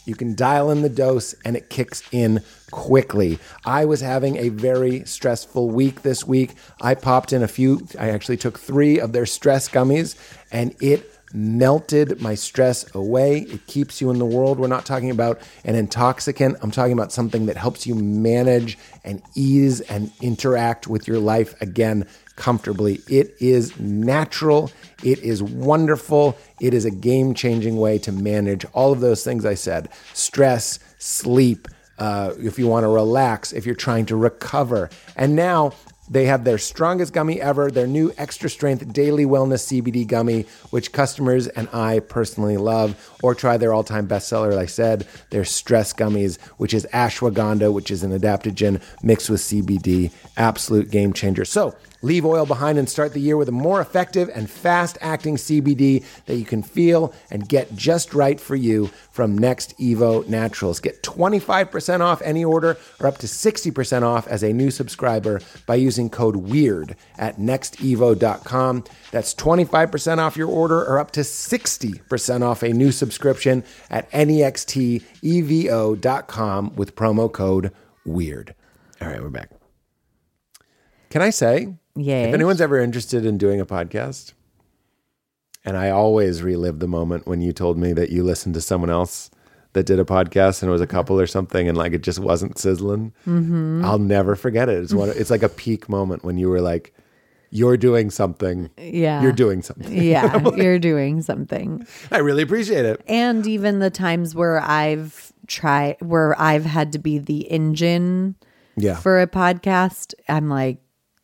You can dial in the dose and it kicks in quickly. I was having a very stressful week this week. I popped in a few, I actually took three of their stress gummies, and it melted my stress away. It keeps you in the world. We're not talking about an intoxicant. I'm talking about something that helps you manage and ease and interact with your life again comfortably. It is natural. It is wonderful. It is a game-changing way to manage all of those things I said. Stress, sleep, uh, if you want to relax, if you're trying to recover. And now they have their strongest gummy ever, their new extra strength daily wellness C B D gummy, which customers and I personally love. Or try their all-time bestseller, like I said, their stress gummies, which is ashwagandha, which is an adaptogen mixed with C B D. Absolute game changer. So leave oil behind and start the year with a more effective and fast-acting C B D that you can feel and get just right for you from Next Evo Naturals. Get twenty-five percent off any order or up to sixty percent off as a new subscriber by using code WEIRD at next evo dot com. That's twenty-five percent off your order or up to sixty percent off a new subscription at next evo dot com with promo code WEIRD. All right, we're back. Can I say, Yes. if anyone's ever interested in doing a podcast, and I always relive the moment when you told me that you listened to someone else that did a podcast and it was a couple or something and like it just wasn't sizzling, mm-hmm. I'll never forget it. It's one. It's like a peak moment when you were like, you're doing something. Yeah. You're doing something. Yeah, like, you're doing something. I really appreciate it. And even the times where I've tried, where I've had to be the engine Yeah. for a podcast, I'm like,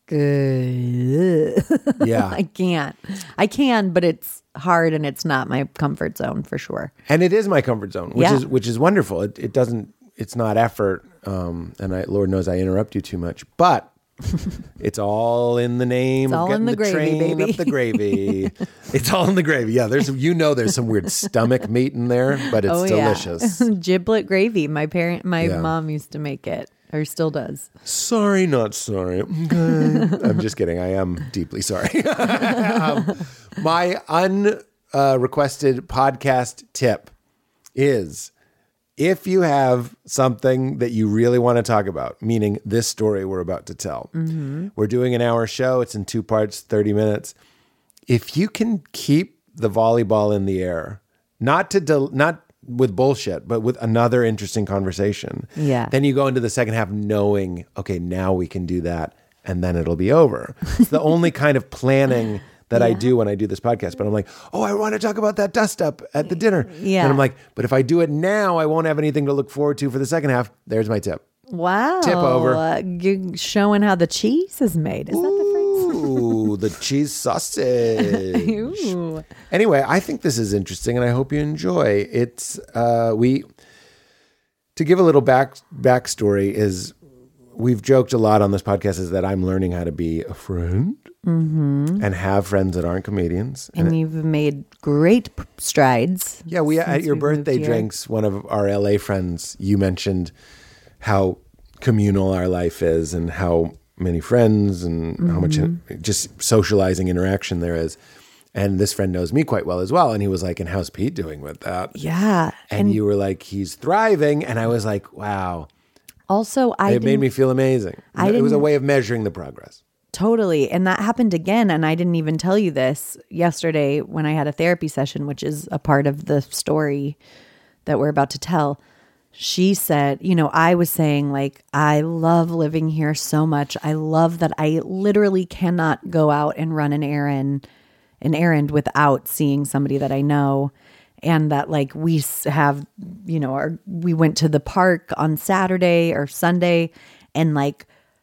Ugh. Yeah. I can't. I can, but it's hard and it's not my comfort zone for sure. And it is my comfort zone, which Yeah. is which is wonderful. It it doesn't. It's not effort. Um, and I, Lord knows I interrupt you too much, but it's all in the name It's of all getting in the the, gravy, train baby. up the gravy. It's all in the gravy. Yeah, there's you know there's some weird stomach meat in there, but it's Oh delicious. yeah, giblet gravy. My parent, my Yeah. mom used to make it, or still does. Sorry, not sorry. Okay. I'm just kidding. I am deeply sorry. um, my unrequested podcast tip is if you have something that you really want to talk about, meaning this story we're about to tell, mm-hmm. we're doing an hour show. It's in two parts, thirty minutes. If you can keep the volleyball in the air, not to del- not with bullshit, but with another interesting conversation. Yeah. Then you go into the second half knowing, okay, now we can do that, and then it'll be over. It's the only kind of planning that Yeah. I do when I do this podcast. But I'm like, oh, I want to talk about that dust up at the dinner. Yeah. And I'm like, but if I do it now, I won't have anything to look forward to for the second half. There's my tip. Wow. Tip over. Uh, you're showing how the cheese is made. Is that the Ooh, the cheese sausage. phrase? Ooh. Anyway, I think this is interesting, and I hope you enjoy. It's uh, we to give a little back backstory is we've joked a lot on this podcast is that I'm learning how to be a friend Mm-hmm. and have friends that aren't comedians. And you've made great p- strides. Yeah, we at since your we moved birthday here. drinks, one of our L A friends, you mentioned how communal our life is and how many friends and mm-hmm. how much just socializing interaction there is. And this friend knows me quite well as well. And he was like, and how's Pete doing with that? Yeah. And, And, you were like, he's thriving. And I was like, wow, also, I it made didn't- me feel amazing. I It was a didn't- way of measuring the progress. Totally. And that happened again. And I didn't even tell you this yesterday when I had a therapy session, which is a part of the story that we're about to tell. She said, you know, I was saying like, I love living here so much. I love that I literally cannot go out and run an errand, an errand without seeing somebody that I know. And that like we s- have, you know, our, we went to the park on Saturday or Sunday and like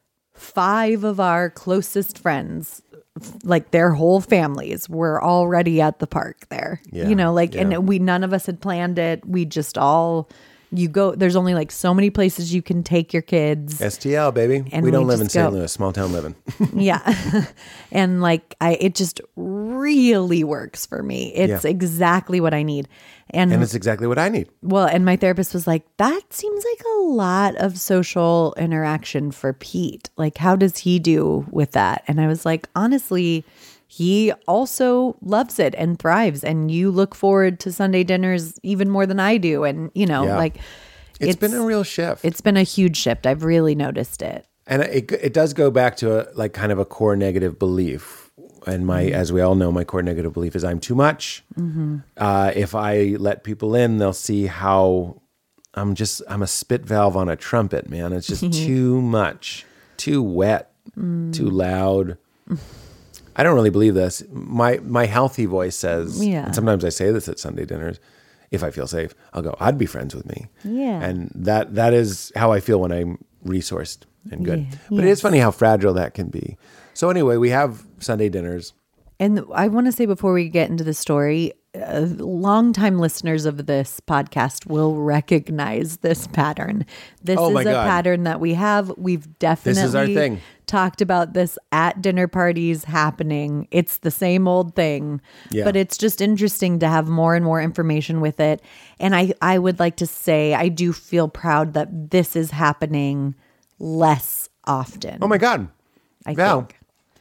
five of our closest friends, like their whole families were already at the park there, Yeah, you know, like, yeah. and we, none of us had planned it. We just all, you go, there's only like so many places you can take your kids. S T L, baby. And we don't we live in just Saint go. Louis, small town living. Yeah. And like, I, it just really works for me. It's Yeah. exactly what I need. And, And it's exactly what I need. well, and my therapist was like, that seems like a lot of social interaction for Pete. Like, how does he do with that? And I was like, honestly, he also loves it and thrives. And you look forward to Sunday dinners even more than I do. And, you know, Yeah. like it's, it's been a real shift. It's been a huge shift. I've really noticed it. And it it does go back to a, like kind of a core negative belief. And my, mm-hmm. as we all know, my core negative belief is I'm too much. Mm-hmm. Uh, if I let people in, they'll see how I'm just, I'm a spit valve on a trumpet, man. It's just too much, too wet, mm. too loud. I don't really believe this. My my healthy voice says, yeah. and sometimes I say this at Sunday dinners, if I feel safe, I'll go, I'd be friends with me. Yeah. And that that is how I feel when I'm resourced and good. Yeah. But yes. It is funny how fragile that can be. So anyway, we have Sunday dinners. And I want to say before we get into the story, uh, longtime listeners of this podcast will recognize this pattern. This oh is my a God. pattern that we have. We've definitely this is our thing. talked about this at dinner parties happening. It's the same old thing, yeah. but it's just interesting to have more and more information with it. And I, I would like to say I do feel proud that this is happening less often. Oh my God. I Val, think.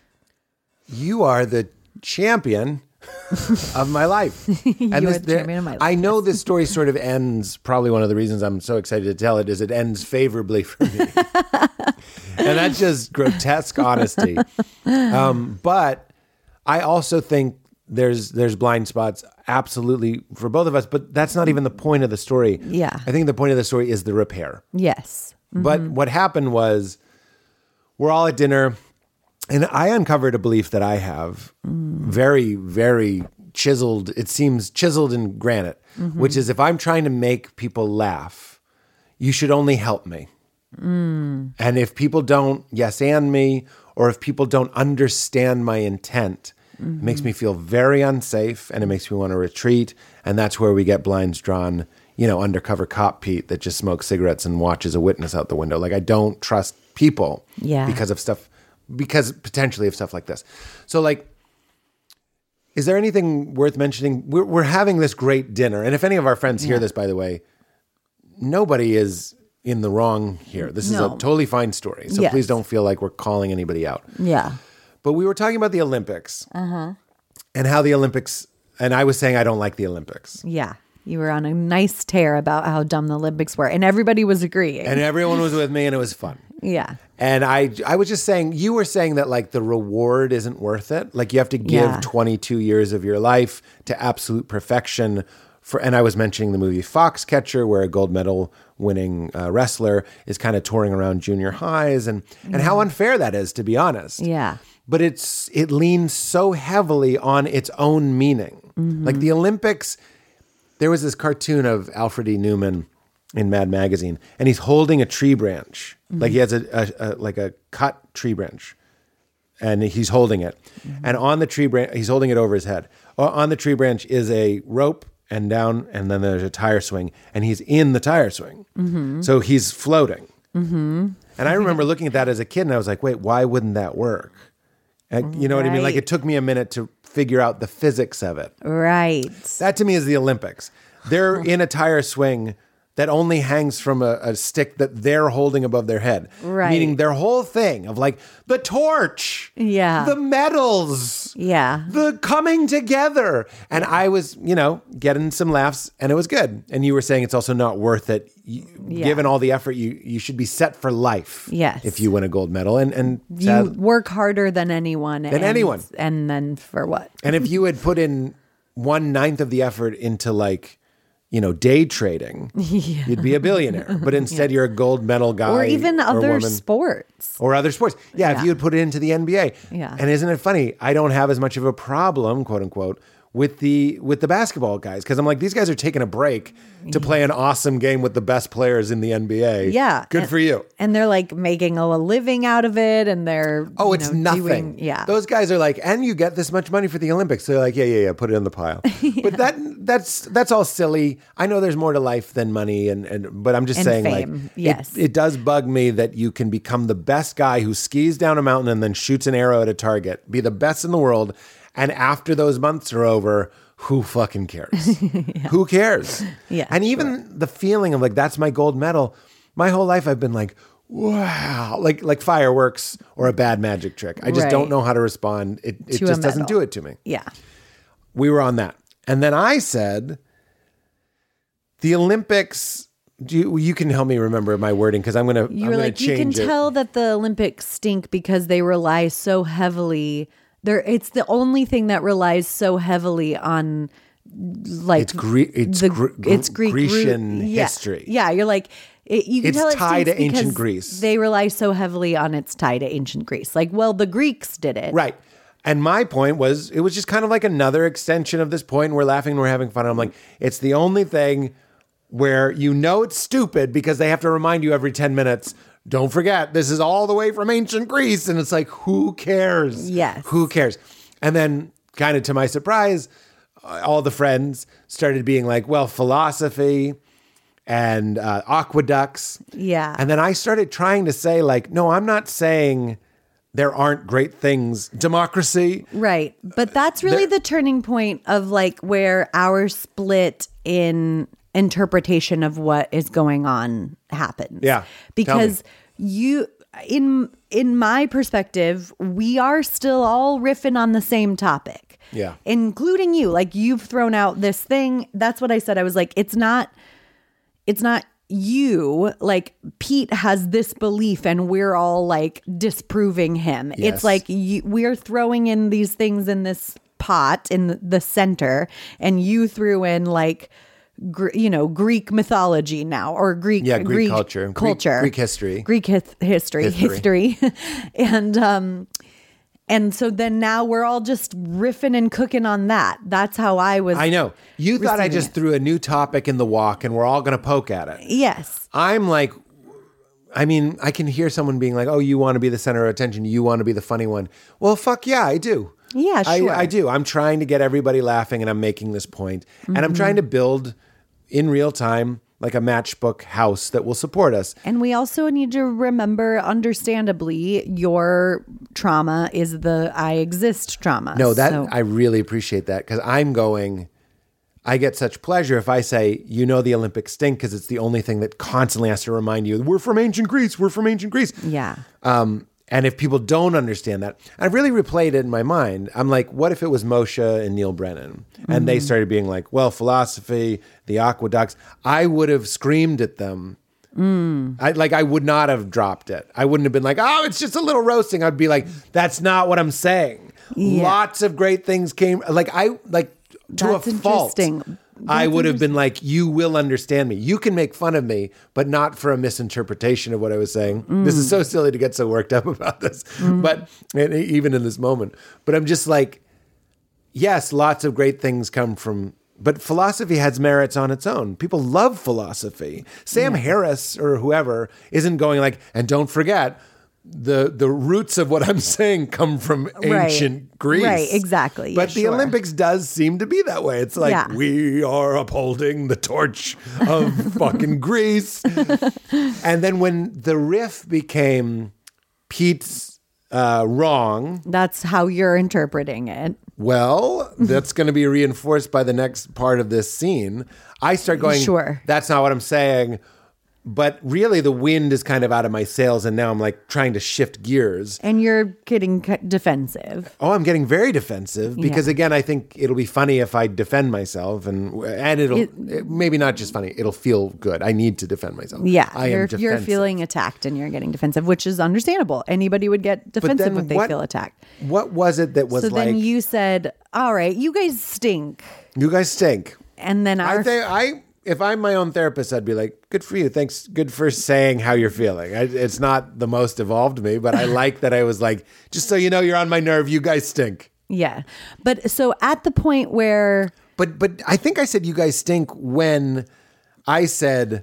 You are the champion of my life. And you are the champion of my life. I know this story sort of ends, probably one of the reasons I'm so excited to tell it is it ends favorably for me. And that's just grotesque honesty. Um, but I also think there's there's blind spots absolutely for both of us, but that's not even the point of the story. Yeah. I think the point of the story is the repair. Yes. Mm-hmm. But what happened was we're all at dinner. And I uncovered a belief that I have, mm. very, very chiseled. It seems chiseled in granite, mm-hmm. which is if I'm trying to make people laugh, you should only help me. Mm. And if people don't yes and me, or if people don't understand my intent, mm-hmm. it makes me feel very unsafe and it makes me want to retreat. And that's where we get blinds drawn, you know, undercover cop Pete that just smokes cigarettes and watches a witness out the window. Like I don't trust people yeah. because of stuff. Because potentially of stuff like this. So like, is there anything worth mentioning? We're, we're having this great dinner. And if any of our friends hear yeah. this, by the way, nobody is in the wrong here. This no. is a totally fine story. So yes. please don't feel like we're calling anybody out. Yeah. But we were talking about the Olympics uh-huh. and how the Olympics, and I was saying I don't like the Olympics. Yeah. You were on a nice tear about how dumb the Olympics were. And everybody was agreeing. And everyone was with me and it was fun. Yeah. And I I was just saying, you were saying that like the reward isn't worth it. Like you have to give yeah. twenty-two years of your life to absolute perfection. For, and I was mentioning the movie Foxcatcher, where a gold medal winning uh, wrestler is kind of touring around junior highs and, and how unfair that is, to be honest. Yeah. But it's it leans so heavily on its own meaning. Mm-hmm. Like the Olympics, there was this cartoon of Alfred E. Newman in Mad Magazine, and he's holding a tree branch. Mm-hmm. Like he has a, a, a like a cut tree branch, and he's holding it. Mm-hmm. And on the tree branch, he's holding it over his head. On the tree branch is a rope and down, and then there's a tire swing, and he's in the tire swing. Mm-hmm. So he's floating. Mm-hmm. And I remember looking at that as a kid, and I was like, wait, why wouldn't that work? And, you know right. what I mean? Like it took me a minute to figure out the physics of it. Right. That to me is the Olympics. They're in a tire swing that only hangs from a, a stick that they're holding above their head. Right. Meaning their whole thing of like the torch, yeah, the medals, yeah, the coming together. And I was, you know, getting some laughs and it was good. And you were saying it's also not worth it. You, yeah. Given all the effort, you you should be set for life. Yes. If you win a gold medal. And, and you sad, work harder than anyone. Than and, anyone. And then for what? And if you had put in one ninth of the effort into like, you know, day trading, yeah. you'd be a billionaire. But instead, yeah. you're a gold medal guy. Or even or other woman. sports. Or other sports. Yeah, yeah, if you would put it into the N B A. Yeah. And isn't it funny? I don't have as much of a problem, quote unquote, with the with the basketball guys. Because I'm like, these guys are taking a break to play an awesome game with the best players in the N B A. Yeah. Good and, for you. And they're like making a living out of it. And they're, oh, it's know, nothing. Doing, yeah. Those guys are like, and you get this much money for the Olympics. They're like, yeah, yeah, yeah, put it in the pile. yeah. But that that's that's all silly. I know there's more to life than money. And, and but I'm just and saying, fame. like, yes. it, it does bug me that you can become the best guy who skis down a mountain and then shoots an arrow at a target, be the best in the world. And after those months are over, who fucking cares? yeah. Who cares? Yeah, and even sure. the feeling of like, that's my gold medal. My whole life I've been like, wow, like like fireworks or a bad magic trick. I just Right. don't know how to respond. It it To a just doesn't medal. do it to me. Yeah. We were on that. And then I said, the Olympics, do you, you can help me remember my wording because I'm going to You were like, you can change it. tell that the Olympics stink because they rely so heavily. There, it's the only thing that relies so heavily on, like It's, Gre- it's, the Gre- it's Greek root- Grecian yeah. history. Yeah, you're like, it, you can It's tell it tied to stinks ancient because Greece. They rely so heavily on its tie to ancient Greece. Like, well, the Greeks did it, Right. And my point was, it was just kind of like another extension of this point. We're laughing and we're having fun. And I'm like, it's the only thing where you know it's stupid because they have to remind you every ten minutes, don't forget, this is all the way from ancient Greece. And it's like, who cares? Yes. Who cares? And then, kind of to my surprise, all the friends started being like, well, philosophy and uh, aqueducts. Yeah. And then I started trying to say, like, no, I'm not saying there aren't great things. Democracy. Right. But that's really There- the turning point of like where our split in interpretation of what is going on happens. Yeah. Tell Because me. you in in my perspective, we are still all riffing on the same topic. Yeah. Including you. Like you've thrown out this thing. That's what I said. I was like, it's not it's not you, like Pete has this belief and we're all like disproving him. Yes. It's like you, we're throwing in these things in this pot in the center and you threw in like, Gr- you know, Greek mythology now or Greek, Yeah, Greek culture. Greek- culture, Greek history. Greek hith- history, History. history. and, um, and so then now we're all just riffing and cooking on that. That's how I was. I know. You thought I receiving just it. threw a new topic in the walk and we're all going to poke at it. Yes. I'm like, I mean, I can hear someone being like, oh, you want to be the center of attention. You want to be the funny one. Well, fuck yeah, I do. Yeah, sure. I, I do. I'm trying to get everybody laughing and I'm making this point. And I'm trying to build in real time like a matchbook house that will support us. And we also need to remember, understandably, your trauma is the I exist trauma. No, that So- I really appreciate that because I'm going, I get such pleasure if I say, you know, the Olympics stink because it's the only thing that constantly has to remind you, we're from ancient Greece, we're from ancient Greece. yeah. Um, and if people don't understand that, I've really replayed it in my mind. I'm like, what if it was Moshe and Neil Brennan? And they started being like, well, philosophy, the aqueducts. I would have screamed at them. I, like, I would not have dropped it. I wouldn't have been like, oh, it's just a little roasting. I'd be like, that's not what I'm saying. Yeah. Lots of great things came. Like, I, like, to That's a fault. interesting. I That's would have been like, you will understand me. You can make fun of me, but not for a misinterpretation of what I was saying. This is so silly to get so worked up about this, but and even in this moment. But I'm just like, yes, lots of great things come from, but philosophy has merits on its own. People love philosophy. Sam Harris or whoever isn't going like, and don't forget, the the roots of what I'm saying come from Right. ancient Greece. Right, exactly. But Yeah, the sure. Olympics does seem to be that way. It's like, Yeah. we are upholding the torch of fucking Greece. And then when the riff became Pete's uh, wrong, That's how you're interpreting it. well, that's going to be reinforced by the next part of this scene. I start going, Sure. that's not what I'm saying. But really, the wind is kind of out of my sails, and now I'm like trying to shift gears. And you're getting c- defensive. Oh, I'm getting very defensive because Yeah. again, I think it'll be funny if I defend myself, and and it'll It- it- maybe not just funny. It'll feel good. I need to defend myself. Yeah. I you're, am you're defensive. feeling attacked and you're getting defensive, which is understandable. Anybody would get defensive then if they what- feel attacked. What was it that was So like? then You, you said, all right, you guys stink. guys stink. And then our I think I. If I'm my own therapist, I'd be like, "Good for you. Thanks. Good for saying how you're feeling." I, it's not the most evolved me, but I like that I was like, "Just so you know, you're on my nerve. You guys stink." Yeah. But so at the point where But but I think I said you guys stink when I said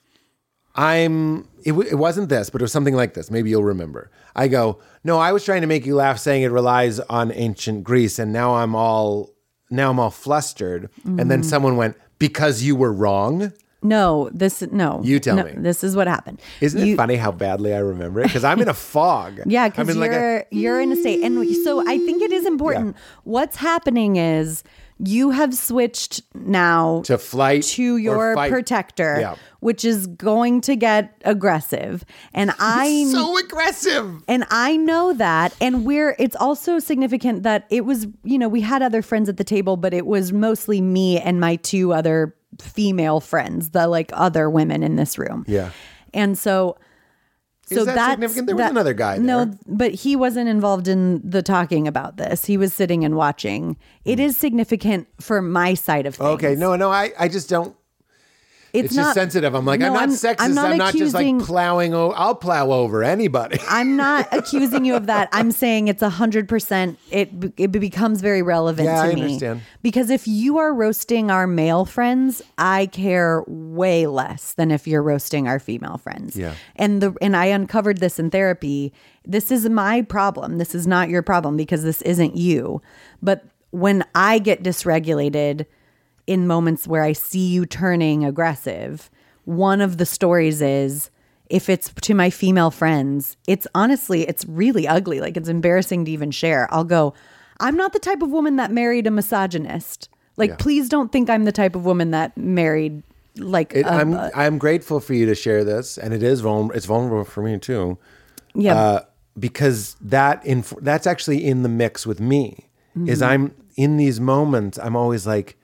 I'm it, w- it wasn't this, but it was something like this. Maybe you'll remember. I go, "No, I was trying to make you laugh saying it relies on ancient Greece and now I'm all now I'm all flustered." And then someone went, "Because you were wrong." No, this no. You tell no, me. This is what happened. Isn't You- it funny how badly I remember it? Because I'm in a fog. Yeah, because I'm in you're like a, you're in a state, and so I think it is important. Yeah. What's happening is you have switched now to flight to or your fight. protector, Yeah. which is going to get aggressive, and I So aggressive. and I know that, and we're. It's also significant that it was, you know, we had other friends at the table, but it was mostly me and my two other female friends, the like other women in this room. Yeah. And so, so Is that that's, significant? There was that- another guy No, there. but he wasn't involved in the talking about this. He was sitting and watching. It is significant for my side of things. Okay, no, no, I, I just don't. it's, It's, not just sensitive. I'm like, no, I'm not sexist. I'm not, just accusing- like plowing. O- I'll plow over anybody. I'm not accusing you of that. I'm saying it's a hundred percent. It it becomes very relevant Yeah, to I me understand. because if you are roasting our male friends, I care way less than if you're roasting our female friends. Yeah. And the and I uncovered this in therapy. This is my problem. This is not your problem because this isn't you. But when I get dysregulated in moments where I see you turning aggressive, one of the stories is if it's to my female friends, it's honestly, it's really ugly. Like it's embarrassing to even share. I'll go, I'm not the type of woman that married a misogynist. Like, Yeah. please don't think I'm the type of woman that married like It, a- I'm a- I'm grateful for you to share this, and it is vulnerable. It's vulnerable for me too, yeah. uh, because that inf- that's actually in the mix with me. Is Mm-hmm. I'm in these moments. I'm always like,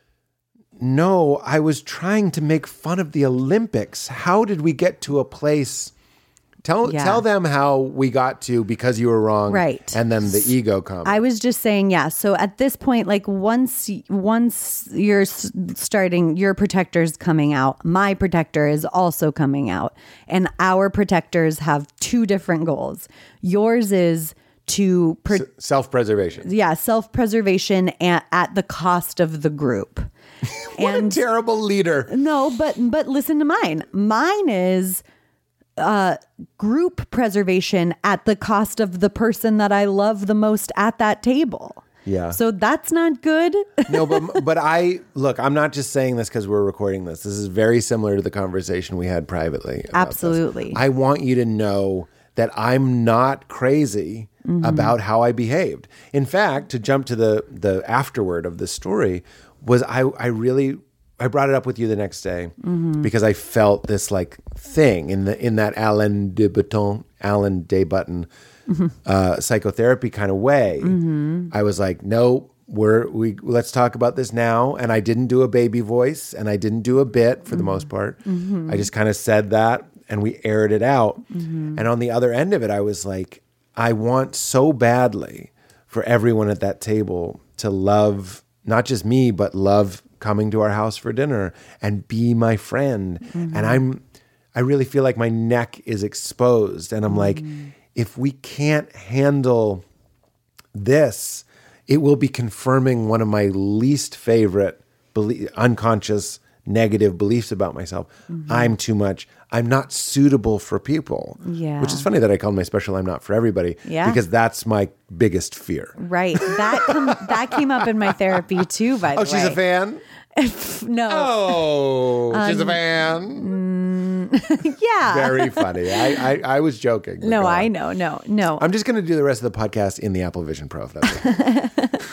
no, I was trying to make fun of the Olympics. How did we get to a place? Tell Yeah. tell them how we got to because you were wrong, Right. And then the ego comes. I was just saying, yeah. So at this point, like once once you're s- starting, your protector's coming out. My protector is also coming out, and our protectors have two different goals. Yours is to, pro- Self preservation. yeah, self preservation at, at the cost of the group. What a terrible leader. No, but but listen to mine. Mine is uh group preservation at the cost of the person that I love the most at that table. Yeah. So that's not good. No, but but I look. I'm not just saying this because we're recording this. This is very similar to the conversation we had privately. about this. Absolutely. I want you to know that I'm not crazy Mm-hmm. about how I behaved. In fact, to jump to the the afterword of this story was I I really I brought it up with you the next day Mm-hmm. because I felt this like thing in the in that Alain de Botton Alain de Button Mm-hmm. uh, psychotherapy kind of way. I was like, no, we're we let's talk about this now. And I didn't do a baby voice, and I didn't do a bit for the most part. I just kind of said that, and we aired it out. And on the other end of it, I was like, I want so badly for everyone at that table to love not just me, but love coming to our house for dinner and be my friend. And I'm, I really feel like my neck is exposed. And I'm like, if we can't handle this, it will be confirming one of my least favorite belie- unconscious negative beliefs about myself. I'm too much. I'm not suitable for people. Yeah. Which is funny that I called my special I'm not for everybody. Yeah. Because that's my biggest fear. Right. That com- that came up in my therapy too, by the Oh, way. she's a fan? No. Oh, she's a Um, fan. Yeah. Very funny. I, I, I was joking. but no, go I on. know. No, no. I'm just going to do the rest of the podcast in the Apple Vision Pro. If that's it.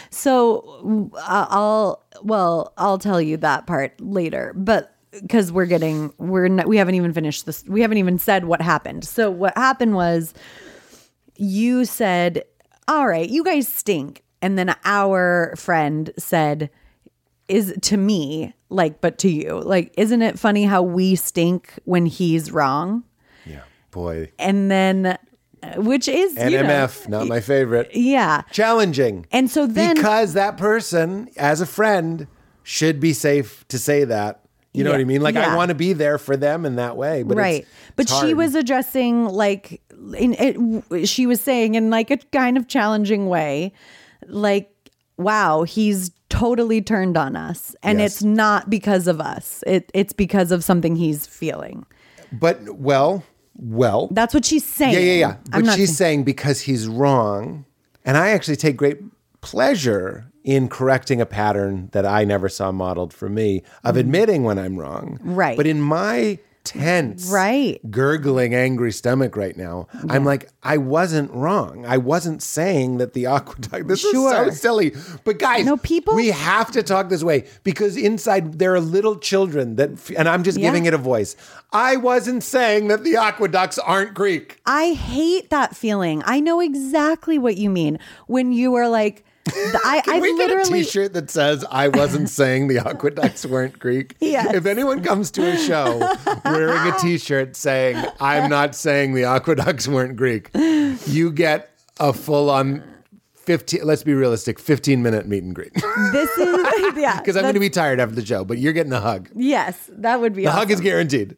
So uh, I'll well, I'll tell you that part later, but because we're getting we're not, we haven't even finished this. We haven't even said what happened. So what happened was you said, "All right, you guys stink," and then our friend said, "Is to me like, but to you like, isn't it funny how we stink when he's wrong?" Yeah. Boy. And then, uh, which is you know, N M F, not my favorite. yeah. Challenging. And so then- because that person, as a friend, should be safe to say that. You know Yeah, what I mean? Like yeah. I want to be there for them in that way. But right. it's, but it's she hard. was addressing like in it. She was saying in like a kind of challenging way, like, "Wow, he's totally turned on us, and Yes. it's not because of us. It it's because of something he's feeling." But well, well. That's what she's saying. Yeah, yeah, yeah. I'm But not she's saying- saying because he's wrong. And I actually take great pleasure in correcting a pattern that I never saw modeled for me of admitting when I'm wrong. Right. But in my tense, Right. gurgling, angry stomach right now, I'm like, I wasn't wrong. I wasn't saying that the aqueduct, this Sure. is so silly. But guys, No, people- we have to talk this way because inside there are little children that, f- and I'm just Yeah. giving it a voice. I wasn't saying that the aqueducts aren't Greek. I hate that feeling. I know exactly what you mean when you are like, th- I, Can I've we get a literally. T-shirt that says "I wasn't saying the aqueducts weren't Greek"? Yes. If anyone comes to a show wearing a T-shirt saying "I'm not saying the aqueducts weren't Greek," you get a full-on fifteen. Let's be realistic, fifteen-minute meet and greet. This is yeah. Because I'm going that's- to be tired after the show, but you're getting a hug. Yes, that would be The awesome. hug is guaranteed.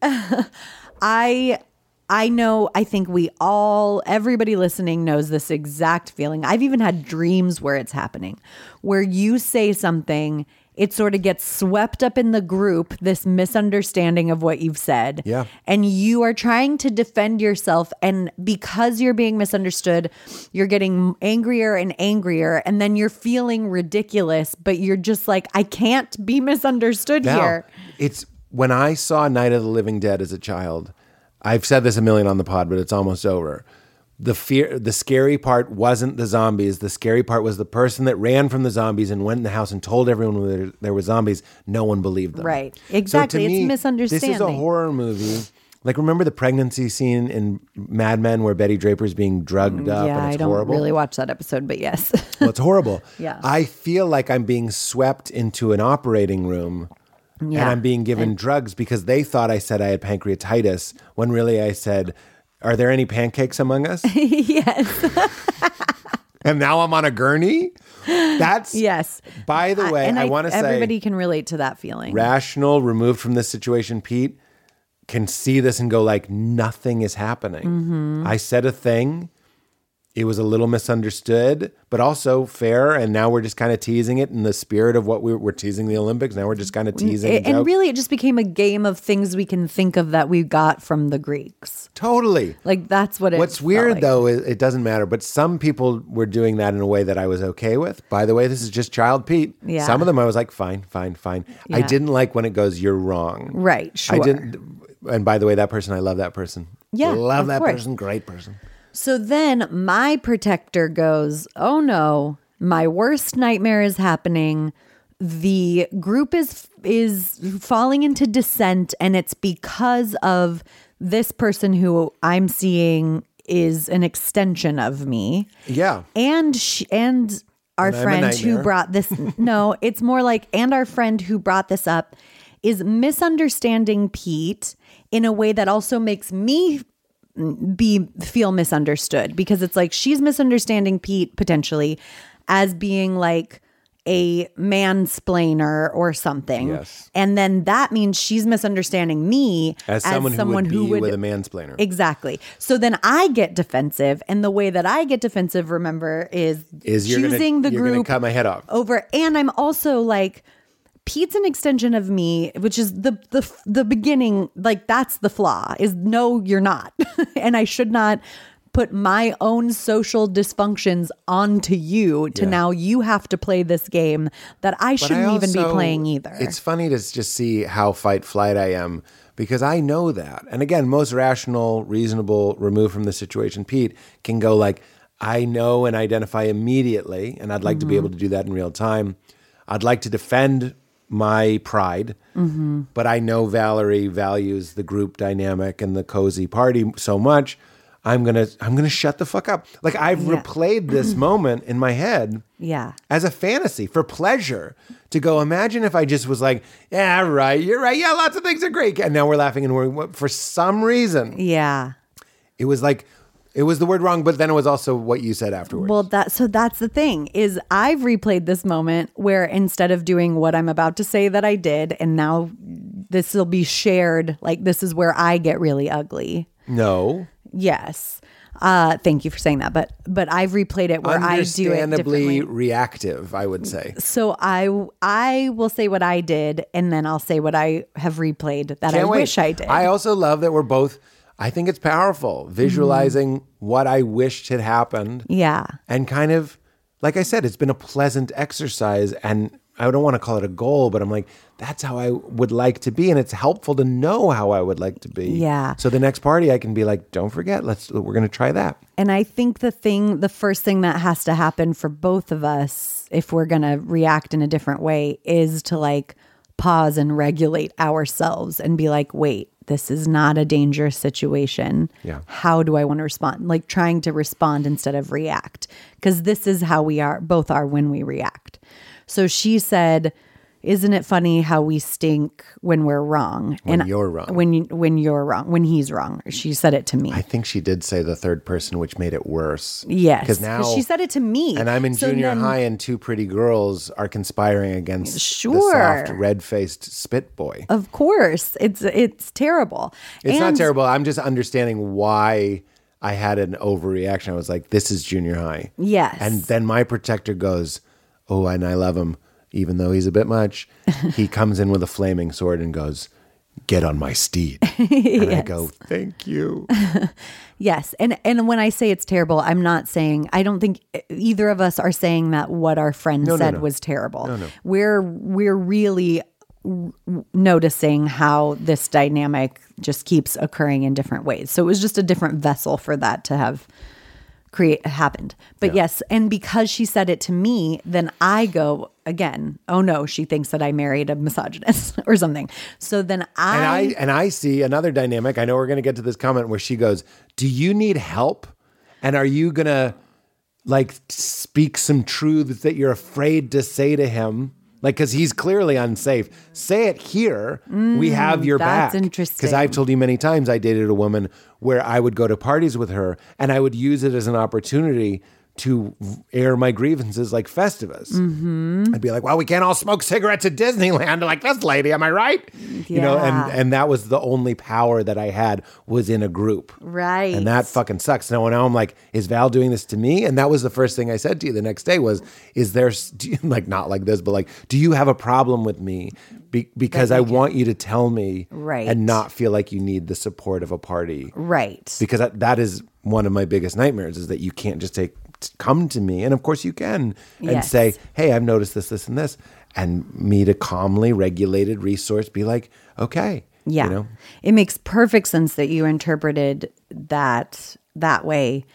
I I know, I think we all, everybody listening knows this exact feeling. I've even had dreams where it's happening, where you say something, it sort of gets swept up in the group, this misunderstanding of what you've said. Yeah. And you are trying to defend yourself. And because you're being misunderstood, you're getting angrier and angrier. And then you're feeling ridiculous, but you're just like, I can't be misunderstood Now, here. it's when I saw Night of the Living Dead as a child, I've said this a million on the pod, but it's almost over. The fear, the scary part wasn't the zombies. The scary part was the person that ran from the zombies and went in the house and told everyone there, there were zombies. No one believed them. Right. So to Exactly. It's me, misunderstanding. This is a horror movie. Like, remember the pregnancy scene in Mad Men where Betty Draper's being drugged up Yeah, and it's I don't horrible? really watch that episode, but yes. Well, it's horrible. Yeah. I feel like I'm being swept into an operating room and Yeah. I'm being given drugs because they thought I said I had pancreatitis when really I said, are there any pancakes among us? Yes. And now I'm on a gurney? That's, Yes. by the way, and I, want to say everybody can relate to that feeling. rational, removed from this situation, Pete, can see this and go like, nothing is happening. Mm-hmm. I said a thing. It was a little misunderstood, but also fair. And now we're just kind of teasing it in the spirit of what we we're teasing the Olympics. Now we're just kind of teasing. It- a and joke. really, it just became a game of things we can think of that we got from the Greeks. Totally. Like, that's what it What's felt weird like. though is it doesn't matter, but some people were doing that in a way that I was okay with. By the way, this is just Child Pete. Yeah. Some of them I was like, fine, fine, fine. I Yeah. didn't like when it goes, you're wrong. Right, sure. I didn't. And by the way, that person, I love that person. Yeah, love of that course. person. Great person. So then my protector goes, oh no, my worst nightmare is happening. The group is is falling into dissent, and it's because of this person who I'm seeing is an extension of me. Yeah. And she, and our And I'm a friend who nightmare. brought this no, it's more like and our friend who brought this up is misunderstanding Pete in a way that also makes me be feel misunderstood, because it's like she's misunderstanding Pete potentially as being like a mansplainer or something. Yes. And then that means she's misunderstanding me As someone, who would be with a mansplainer. Exactly. So then I get defensive, and the way that I get defensive, remember, is, Is you're choosing gonna, the you're gonna group cut my head off. over. And I'm also like, Pete's an extension of me, which is the the the beginning. Like, that's the flaw. Is no, you're not, and I should not put my own social dysfunctions onto you to Yeah. now you have to play this game that I But shouldn't I even be also- playing either. It's funny to just see how fight flight I am because I know that. And again, most rational, reasonable, removed from the situation, Pete can go like, I know and identify immediately, and I'd like to be able to do that in real time. I'd like to defend my pride, Mm-hmm. but I know Valerie values the group dynamic and the cozy party so much. I'm gonna I'm gonna shut the fuck up. Like I've Yeah. replayed this moment in my head yeah. as a fantasy for pleasure to go, imagine if I just was like, yeah, right, you're right. Yeah, lots of things are great. And now we're laughing and we're, for some reason, Yeah. it was like, it was the word wrong, but then it was also what you said afterwards. Well, that so that's the thing is I've replayed this moment where instead of doing what I'm about to say that I did, and now this will be shared, like this is where I get really ugly. no. Yes. Uh, thank you for saying that. But but I've replayed it where I do it Understandably differently. reactive, I would say. So I I will say what I did, and then I'll say what I have replayed that I Can't wait. wish I did. I also love that we're both, I think it's powerful, visualizing what I wished had happened yeah. and kind of like I said, it's been a pleasant exercise, and I don't want to call it a goal, but I'm like, that's how I would like to be. And it's helpful to know how I would like to be. Yeah. So the next party I can be like, don't forget, let's, we're going to try that. And I think the thing, the first thing that has to happen for both of us, if we're going to react in a different way, is to like pause and regulate ourselves and be like, wait, this is not a dangerous situation. Yeah. How do I want to respond? Like trying to respond instead of react. Because this is how we are, both are when we react. So she said, isn't it funny how we stink when we're wrong? When and you're wrong. When, you, when you're wrong. When he's wrong. She said it to me. I think she did say the third person, which made it worse. Yes. Because now she said it to me. And I'm in So junior then- high, and two pretty girls are conspiring against Sure. the soft, red-faced spit boy. Of course. It's it's terrible. It's not And- terrible. I'm just understanding why I had an overreaction. I was like, this is junior high. Yes. And then my protector goes, oh, and I love him, even though he's a bit much. He comes in with a flaming sword and goes, get on my steed. And I go, thank you. Yes. And and when I say it's terrible, I'm not saying, I don't think either of us are saying that what our friend No, no, said no. was terrible. No, no. We're we're really w- noticing how this dynamic just keeps occurring in different ways. So it was just a different vessel for that to have create happened. But Yeah. yes, and because she said it to me, then I go again, oh no, she thinks that I married a misogynist or something. So then I, And I and I see another dynamic. I know we're going to get to this comment where she goes, do you need help? And are you going to like speak some truths that you're afraid to say to him? Like, because he's clearly unsafe. Say it here. we have your that's back. interesting. Because I've told you many times I dated a woman where I would go to parties with her and I would use it as an opportunity to air my grievances like Festivus. Mm-hmm. I'd be like, well, we can't all smoke cigarettes at Disneyland. Like this lady, am I right? You know, Yeah. and, and that was the only power that I had was in a group. right. And that fucking sucks. Now, now I'm like, is Val doing this to me? And that was the first thing I said to you the next day was, is there, do you, like, not like this, but like, do you have a problem with me? Be, because I want you to tell me Right. and not feel like you need the support of a party. right. Because that, that is one of my biggest nightmares is that you can't just take, come to me. And of course you can and Yes. say, hey, I've noticed this, this, and this. And me to calmly regulated resource be like, okay. Yeah. You know? It makes perfect sense that you interpreted that that way.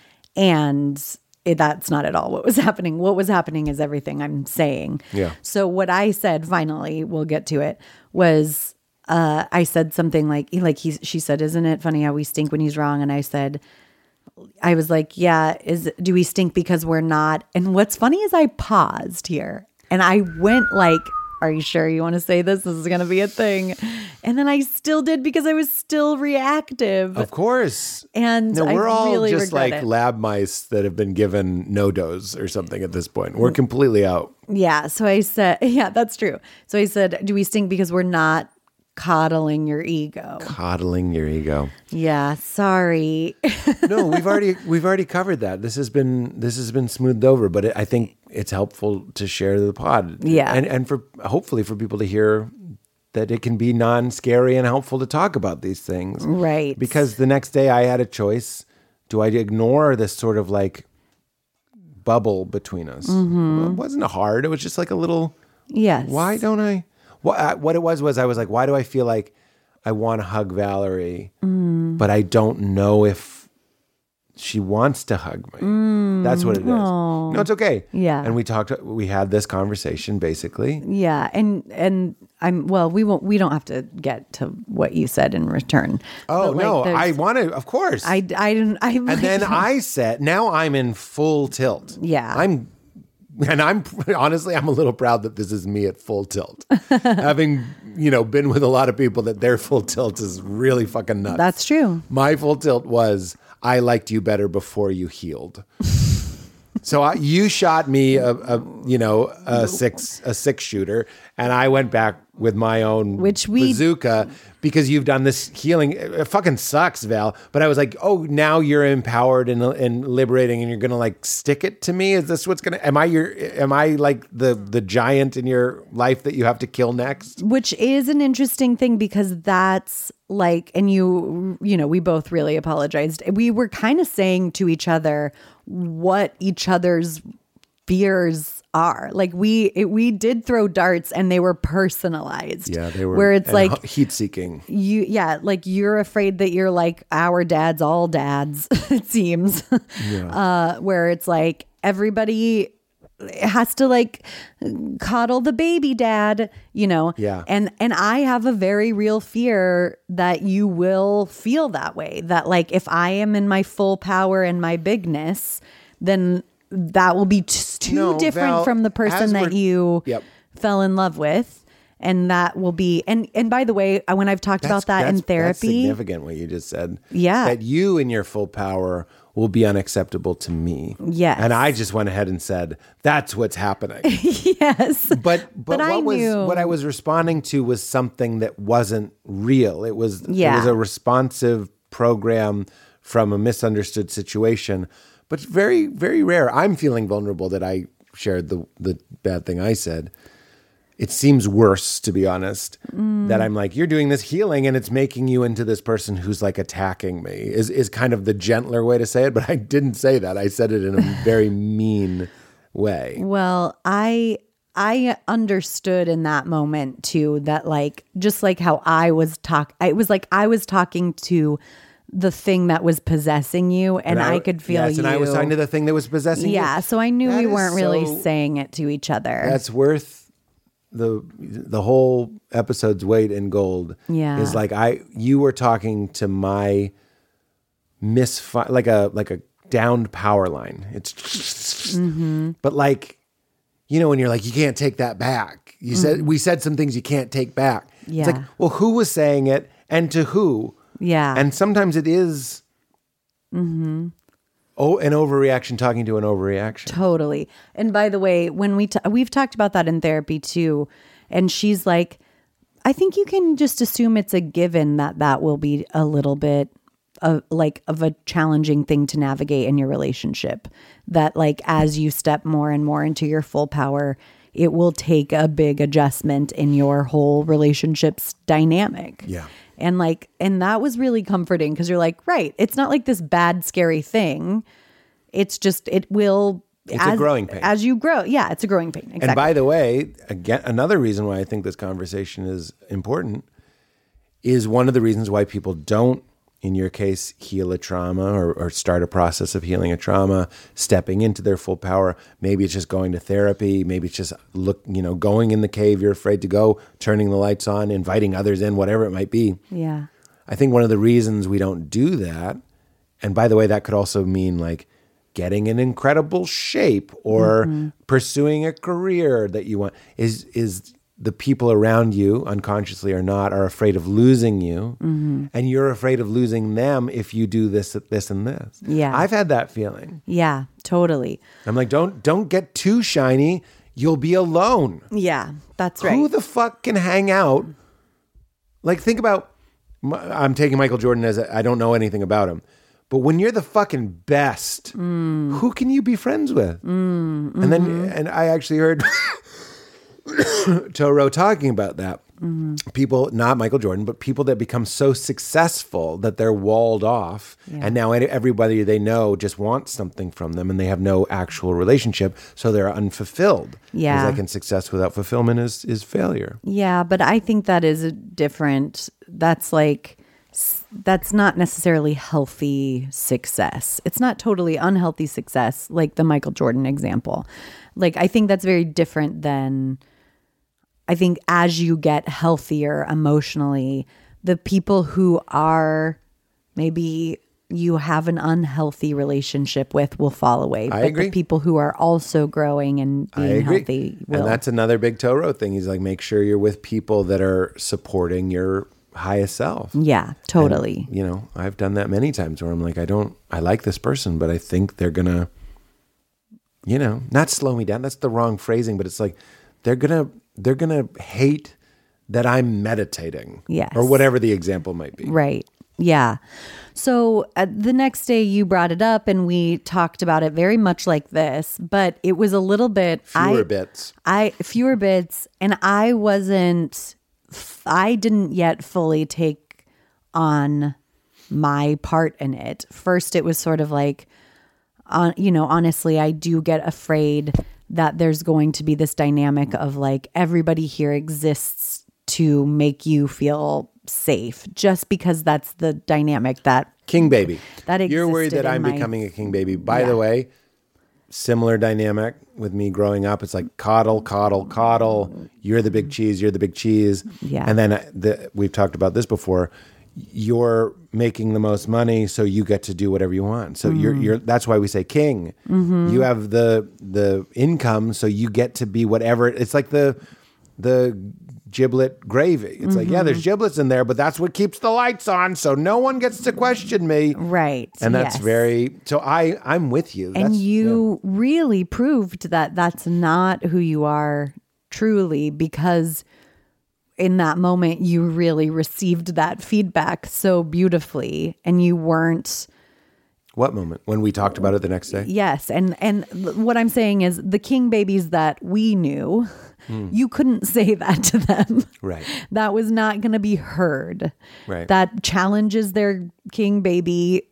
And it, that's not at all what was happening. What was happening is everything I'm saying. Yeah. So what I said, finally, we'll get to it, was uh, I said something like, like he, she said, isn't it funny how we stink when he's wrong? And I said, I was like, yeah, is do we stink because we're not? And what's funny is I paused here and I went like, are you sure you want to say this? This is going to be a thing. And then I still did because I was still reactive. Of course. And No, I we're all really just regret like it. lab mice that have been given no dose or something at this point. We're completely out. Yeah. So I said, yeah, that's true. So I said, do we stink because we're not coddling your ego? Coddling your ego. Yeah. Sorry. No, we've already we've already covered that. This has been this has been smoothed over, but it, I think it's helpful to share the pod. Yeah. and and for hopefully for people to hear that it can be non-scary and helpful to talk about these things. Right. Because the next day I had a choice. Do I ignore this sort of like bubble between us? Mm-hmm. Well, it wasn't hard. It was just like a little, Yes. why don't I? What, uh, what it was was I was like, why do I feel like I want to hug Valerie, Mm. but I don't know if she wants to hug me. That's what it is. No, it's okay. Mm. Yeah. And we talked, we had this conversation basically. Yeah, and and I'm well. We won't. We don't have to get to what you said in return. Oh, But, like, no, there's- I want to, of course. I I didn't. I and then I said, now I'm in full tilt. Yeah. I'm, and I'm honestly, I'm a little proud that this is me at full tilt. Having, you know, been with a lot of people that their full tilt is really fucking nuts. That's true. My full tilt was, I liked you better before you healed. So I, you shot me a, a you know a six a six shooter, and I went back with my own Which we- bazooka because you've done this healing. It, it fucking sucks, Val. But I was like, oh, now you're empowered and, and liberating, and you're gonna like stick it to me. Is this what's gonna? Am I your? Am I like the the giant in your life that you have to kill next? Which is an interesting thing because that's like, and you, you know, we both really apologized. We were kind of saying to each other what each other's fears are. Like we it, we did throw darts and they were personalized. Yeah, they were. Where it's like heat seeking. You, yeah, like you're afraid that you're like our dads, all dads, it seems. Yeah. Uh, where it's like everybody has to like coddle the baby dad, you know? Yeah. And, and I have a very real fear that you will feel that way. That like, if I am in my full power and my bigness, then that will be t- too no, different Val, from the person that you yep. fell in love with. And that will be, and, and by the way, when I've talked that's, about that in therapy. That's significant what you just said. Yeah. That you in your full power will be unacceptable to me. Yes. And I just went ahead and said, that's what's happening. Yes. But but, But what I was knew. what I was responding to was something that wasn't real. It was Yeah. it was a responsive program from a misunderstood situation. But very, very rare. I'm feeling vulnerable that I shared the the bad thing I said. It seems worse, to be honest, mm. that I'm like, you're doing this healing and it's making you into this person who's like attacking me is, is kind of the gentler way to say it. But I didn't say that. I said it in a very mean way. Well, I I understood in that moment too, that like, just like how I was talk, it was like I was talking to the thing that was possessing you, and, and I, I could feel yes, you. and I was talking to the thing that was possessing yeah, you. Yeah, so I knew that we weren't really so, saying it to each other. That's worth the the whole episode's weight in gold. Yeah, is like I you were talking to my misfi like a like a downed power line. It's mm-hmm. but like, you know, when you're like, you can't take that back. You mm-hmm. said we said some things you can't take back. Yeah. It's like, well, who was saying it and to who? Yeah. And sometimes it is mm-hmm. oh, an overreaction talking to an overreaction. Totally. And by the way, when we t- we've talked about that in therapy too, and she's like, I think you can just assume it's a given that that will be a little bit of like of a challenging thing to navigate in your relationship. That like as you step more and more into your full power, it will take a big adjustment in your whole relationship's dynamic. Yeah. And like, and that was really comforting because you're like, right, it's not like this bad, scary thing. It's just, it will. It's as, a growing pain. As you grow. Yeah, it's a growing pain. Exactly. And by the way, again, another reason why I think this conversation is important is one of the reasons why people don't, in your case, heal a trauma or, or start a process of healing a trauma, stepping into their full power. Maybe it's just going to therapy. Maybe it's just look, you know, going in the cave you're afraid to go, turning the lights on, inviting others in, whatever it might be. Yeah. I think one of the reasons we don't do that, and by the way, that could also mean like getting in incredible shape or mm-hmm. pursuing a career that you want, is is the people around you, unconsciously or not, are afraid of losing you, mm-hmm. and you're afraid of losing them if you do this, this, and this. Yeah, I've had that feeling. Yeah, totally. I'm like, don't don't get too shiny. You'll be alone. Yeah, that's right. Who the fuck can hang out? Like, think about. I'm taking Michael Jordan as a, I don't know anything about him, but when you're the fucking best, mm. who can you be friends with? Mm, mm-hmm. And then, and I actually heard. Toro talking about that. Mm-hmm. People, not Michael Jordan, but people that become so successful that they're walled off. Yeah. And now everybody they know just wants something from them and they have no actual relationship. So they're unfulfilled. Yeah. Because like in success without fulfillment is, is failure. Yeah. But I think that is a different, that's like, that's not necessarily healthy success. It's not totally unhealthy success, like the Michael Jordan example. Like, I think that's very different than, I think as you get healthier emotionally, the people who are maybe you have an unhealthy relationship with will fall away. I but agree. The people who are also growing and being healthy will. And that's another big Toro thing. He's like, make sure you're with people that are supporting your highest self. Yeah, totally. And, you know, I've done that many times where I'm like, I don't, I like this person, but I think they're going to, you know, not slow me down. That's the wrong phrasing, but it's like, they're going to, they're going to hate that I'm meditating. Yes. Or whatever the example might be. Right. Yeah. So uh, the next day you brought it up and we talked about it very much like this, but it was a little bit. Fewer I, bits. I, fewer bits. And I wasn't, I didn't yet fully take on my part in it. First, it was sort of like, on, you know, honestly, I do get afraid that there's going to be this dynamic of like everybody here exists to make you feel safe, just because that's the dynamic that king baby. that You're worried existed that in I'm my- becoming a king baby. By Yeah. the way, similar dynamic with me growing up. It's like coddle, coddle, coddle. You're the big cheese. You're the big cheese. Yeah. And then uh, the, we've talked about this before. You're making the most money, so you get to do whatever you want. So you're you're. That's why we say king. You have the the income, so you get to be whatever. It's like the the giblet gravy. It's like, yeah, there's giblets in there, but that's what keeps the lights on, so no one gets to question me. Right. And that's yes. very. So I I'm with you. And That's, you really proved that that's not who you are truly, because in that moment you really received that feedback so beautifully, and you weren't. What moment? When we talked about it the next day? Yes. And, and what I'm saying is the king babies that we knew, you couldn't say that to them. Right. That was not going to be heard. Right. That challenges their king baby,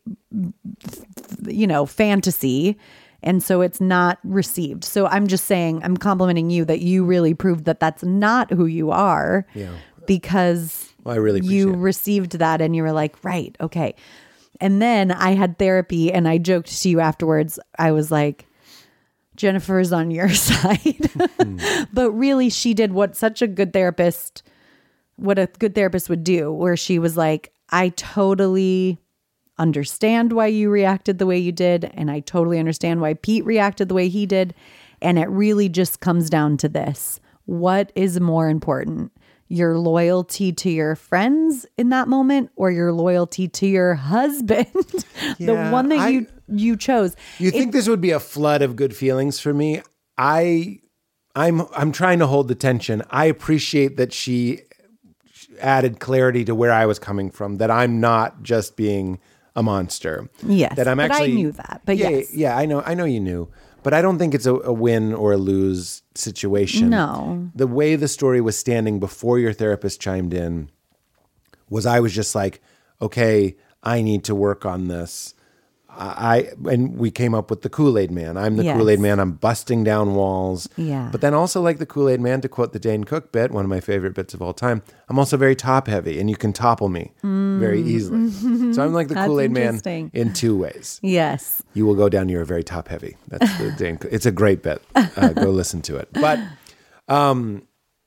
you know, fantasy. And so it's not received. So I'm just saying, I'm complimenting you that you really proved that that's not who you are. Yeah. Because Well, I really appreciate you it. received that and you were like, right, okay. And then I had therapy and I joked to you afterwards. I was like, Jennifer's on your side. But really, she did what such a good therapist, what a good therapist would do, where she was like, I totally understand why you reacted the way you did. And I totally understand why Pete reacted the way he did. And it really just comes down to this. What is more important? Your loyalty to your friends in that moment, or your loyalty to your husband, the Yeah, one that I- you you chose. You think It- this would be a flood of good feelings for me? I, I'm, I'm trying to hold the tension. I appreciate that she added clarity to where I was coming from. That I'm not just being a monster. Yes, that I'm but I actually. knew that, but yeah, yes. yeah, I know, I know you knew, but I don't think it's a, a win or a lose situation. No. The way the story was standing before your therapist chimed in was I was just like, okay, I need to work on this. I and we came up with the Kool-Aid Man. I'm the Yes. Kool-Aid Man. I'm busting down walls. Yeah. But then also like the Kool-Aid Man, to quote the Dane Cook bit, one of my favorite bits of all time, I'm also very top heavy and you can topple me very easily. So I'm like the That's Kool-Aid Man interesting. in two ways. Yes. You will go down, you're very top heavy. That's the Dane Cook. It's a great bit. Uh, go listen to it. But um,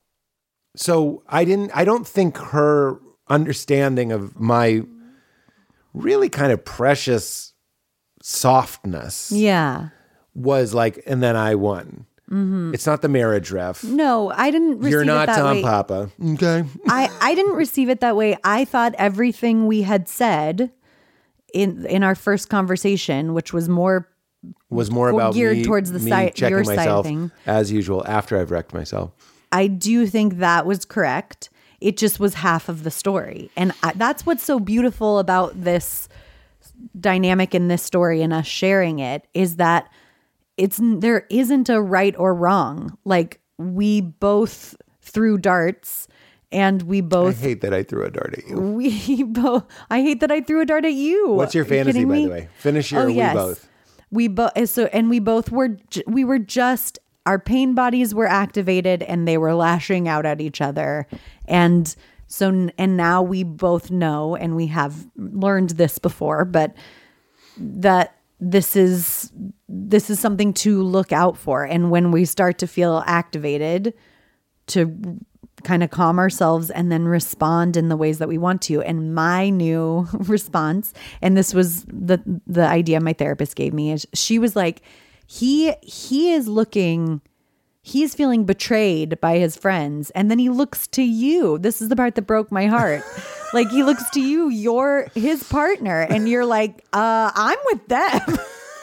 so I didn't, I don't think her understanding of my really kind of precious softness Yeah. was like, and then I won. It's not the marriage ref. No, I didn't receive You're not it that Tom way. Papa. Okay. I, I didn't receive it that way. I thought everything we had said in in our first conversation, which was more Was more about geared me, towards the me side- checking your side of myself thing. as usual after I've wrecked myself. I do think that was correct. It just was half of the story. And I, that's what's so beautiful about this dynamic in this story and us sharing it, is that it's there isn't a right or wrong. Like, we both threw darts and we I both hate that I threw a dart at you. we both I hate that I threw a dart at you. What's your Are you fantasy, kidding by me? the way? Finish your Oh, we yes. both. We both so and we both were j- we were just our pain bodies were activated and they were lashing out at each other. And so n- and now we both know, and we have learned this before, but that this is this is something to look out for. And when we start to feel activated, to kind of calm ourselves and then respond in the ways that we want to. And my new response, and this was the the idea my therapist gave me, is she was like, he he is looking he's feeling betrayed by his friends, and then he looks to you. This is the part that broke my heart. Like, he looks to you, you're his partner, and you're like, uh I'm with them.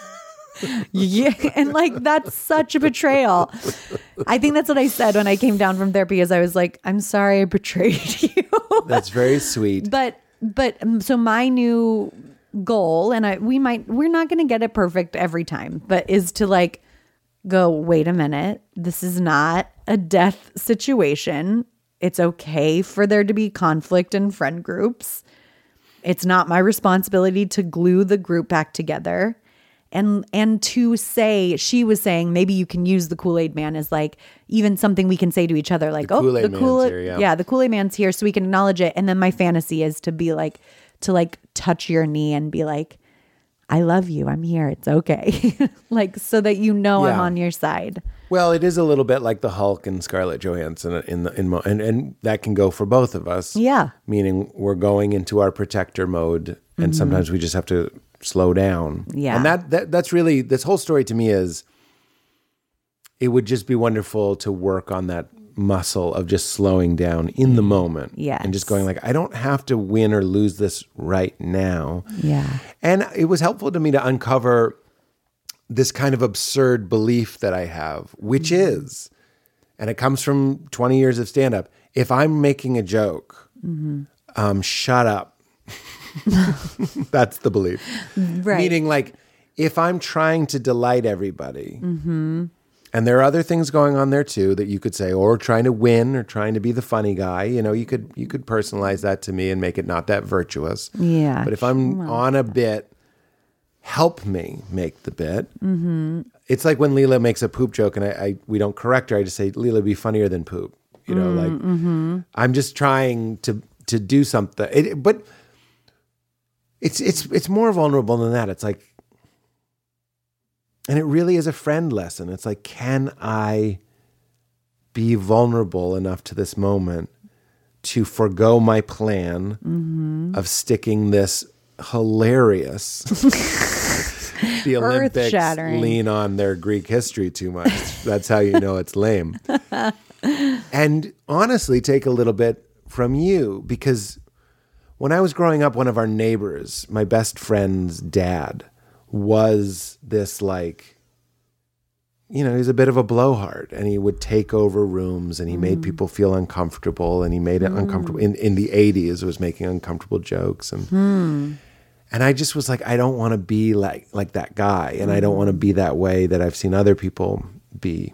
Yeah, and like, that's such a betrayal. I think that's what I said when I came down from therapy, is I was like, I'm sorry I betrayed you. That's very sweet. But but um, so my new goal, and I we might we're not going to get it perfect every time, but is to like go, wait a minute, this is not a death situation. It's okay for there to be conflict in friend groups. It's not my responsibility to glue the group back together. And and to say, she was saying, maybe you can use the Kool-Aid Man as like even something we can say to each other, like, The oh, Kool-Aid the Man's Kool-Aid, here, yeah. yeah, the Kool-Aid Man's here, so we can acknowledge it. And then my fantasy is to be like, to like touch your knee and be like, I love you. I'm here. It's okay. Like, so that you know I'm Yeah. on your side. Well, it is a little bit like the Hulk and Scarlett Johansson in the in mo- and and that can go for both of us. Yeah. Meaning we're going into our protector mode, and sometimes we just have to slow down. Yeah. And that, that that's really, this whole story to me is, it would just be wonderful to work on that muscle of just slowing down in the moment. Yes. And just going like, I don't have to win or lose this right now. Yeah. And it was helpful to me to uncover this kind of absurd belief that I have, which Mm-hmm. is, and it comes from twenty years of stand-up, if I'm making a joke, Mm-hmm. um, shut up. That's the belief. Right. Meaning, like, if I'm trying to delight everybody, Mm-hmm. and there are other things going on there too that you could say, or trying to win, or trying to be the funny guy, you know, you could you could personalize that to me and make it not that virtuous. Yeah. But if I'm on a bit, help me make the bit. Mm-hmm. It's like when Leela makes a poop joke, and I, I we don't correct her. I just say, Leela, be funnier than poop. You know, like Mm-hmm. I'm just trying to to do something. It, but it's it's it's more vulnerable than that. It's like, and it really is a friend lesson. It's like, can I be vulnerable enough to this moment to forego my plan Mm-hmm. of sticking this hilarious the Olympics Earth-shattering. lean on their Greek history too much. That's how you know it's lame. And honestly, take a little bit from you, because when I was growing up, one of our neighbors, my best friend's dad, was this like, you know, he was a bit of a blowhard, and he would take over rooms, and he made people feel uncomfortable, and he made it uncomfortable in, in the eighties, was making uncomfortable jokes. And and I just was like, I don't want to be like like that guy, and I don't want to be that way that I've seen other people be.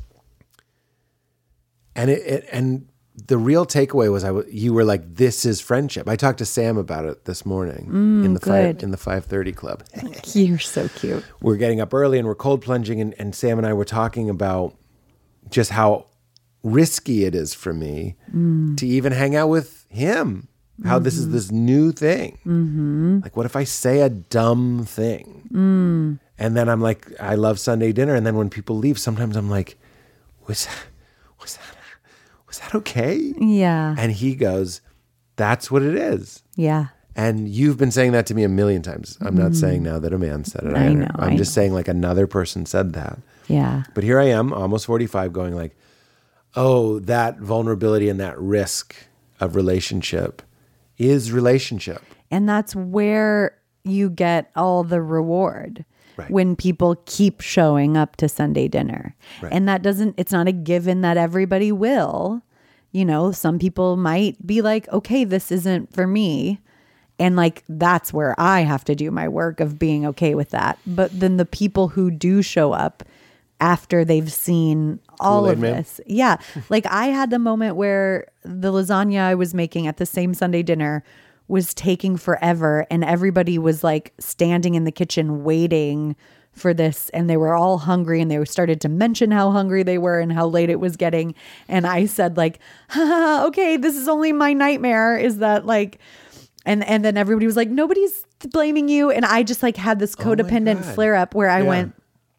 And it, it and the real takeaway was I w- you were like, this is friendship. I talked to Sam about it this morning in the five, good. in the five thirty club. You're so cute. We're getting up early and we're cold plunging, and, and Sam and I were talking about just how risky it is for me to even hang out with him. How this is this new thing. Mm-hmm. Like, what if I say a dumb thing? Mm. And then I'm like, I love Sunday dinner. And then when people leave, sometimes I'm like, was that, was that, was that okay? Yeah. And he goes, that's what it is. Yeah. And you've been saying that to me a million times. I'm not saying now that a man said it. I know, I'm I just know. saying like another person said that. Yeah. But here I am, almost forty-five, going like, oh, that vulnerability and that risk of relationship is relationship. And that's where you get all the reward. Right. When people keep showing up to Sunday dinner. Right. And that doesn't, it's not a given that everybody will. You know, some people might be like, okay, this isn't for me. And like, that's where I have to do my work of being okay with that. But then the people who do show up after they've seen all Kool-Aid of Man? this. Yeah. Like I had the moment where the lasagna I was making at the same Sunday dinner was taking forever, and everybody was like standing in the kitchen waiting for this, and they were all hungry, and they started to mention how hungry they were and how late it was getting. And I said like, haha, okay, this is only my nightmare, is that like, and and then everybody was like, nobody's blaming you. And I just like had this codependent God. flare up where I Yeah. went,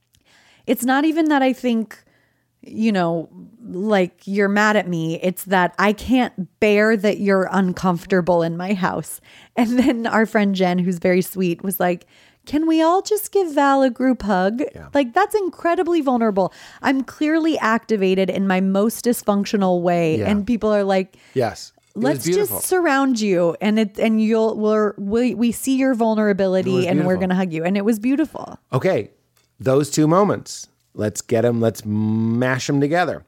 it's not even that I think, you know, like you're mad at me. It's that I can't bear that you're uncomfortable in my house. And then our friend Jen, who's very sweet, was like, can we all just give Val a group hug? Yeah. Like that's incredibly vulnerable. I'm clearly activated in my most dysfunctional way. Yeah. And people are like, Yes. It was let's beautiful. just surround you. And it, and you'll, we're, we, we see your It vulnerability was and we're beautiful. going to hug you. And it was beautiful. Okay, those two moments. Let's get them. Let's mash them together.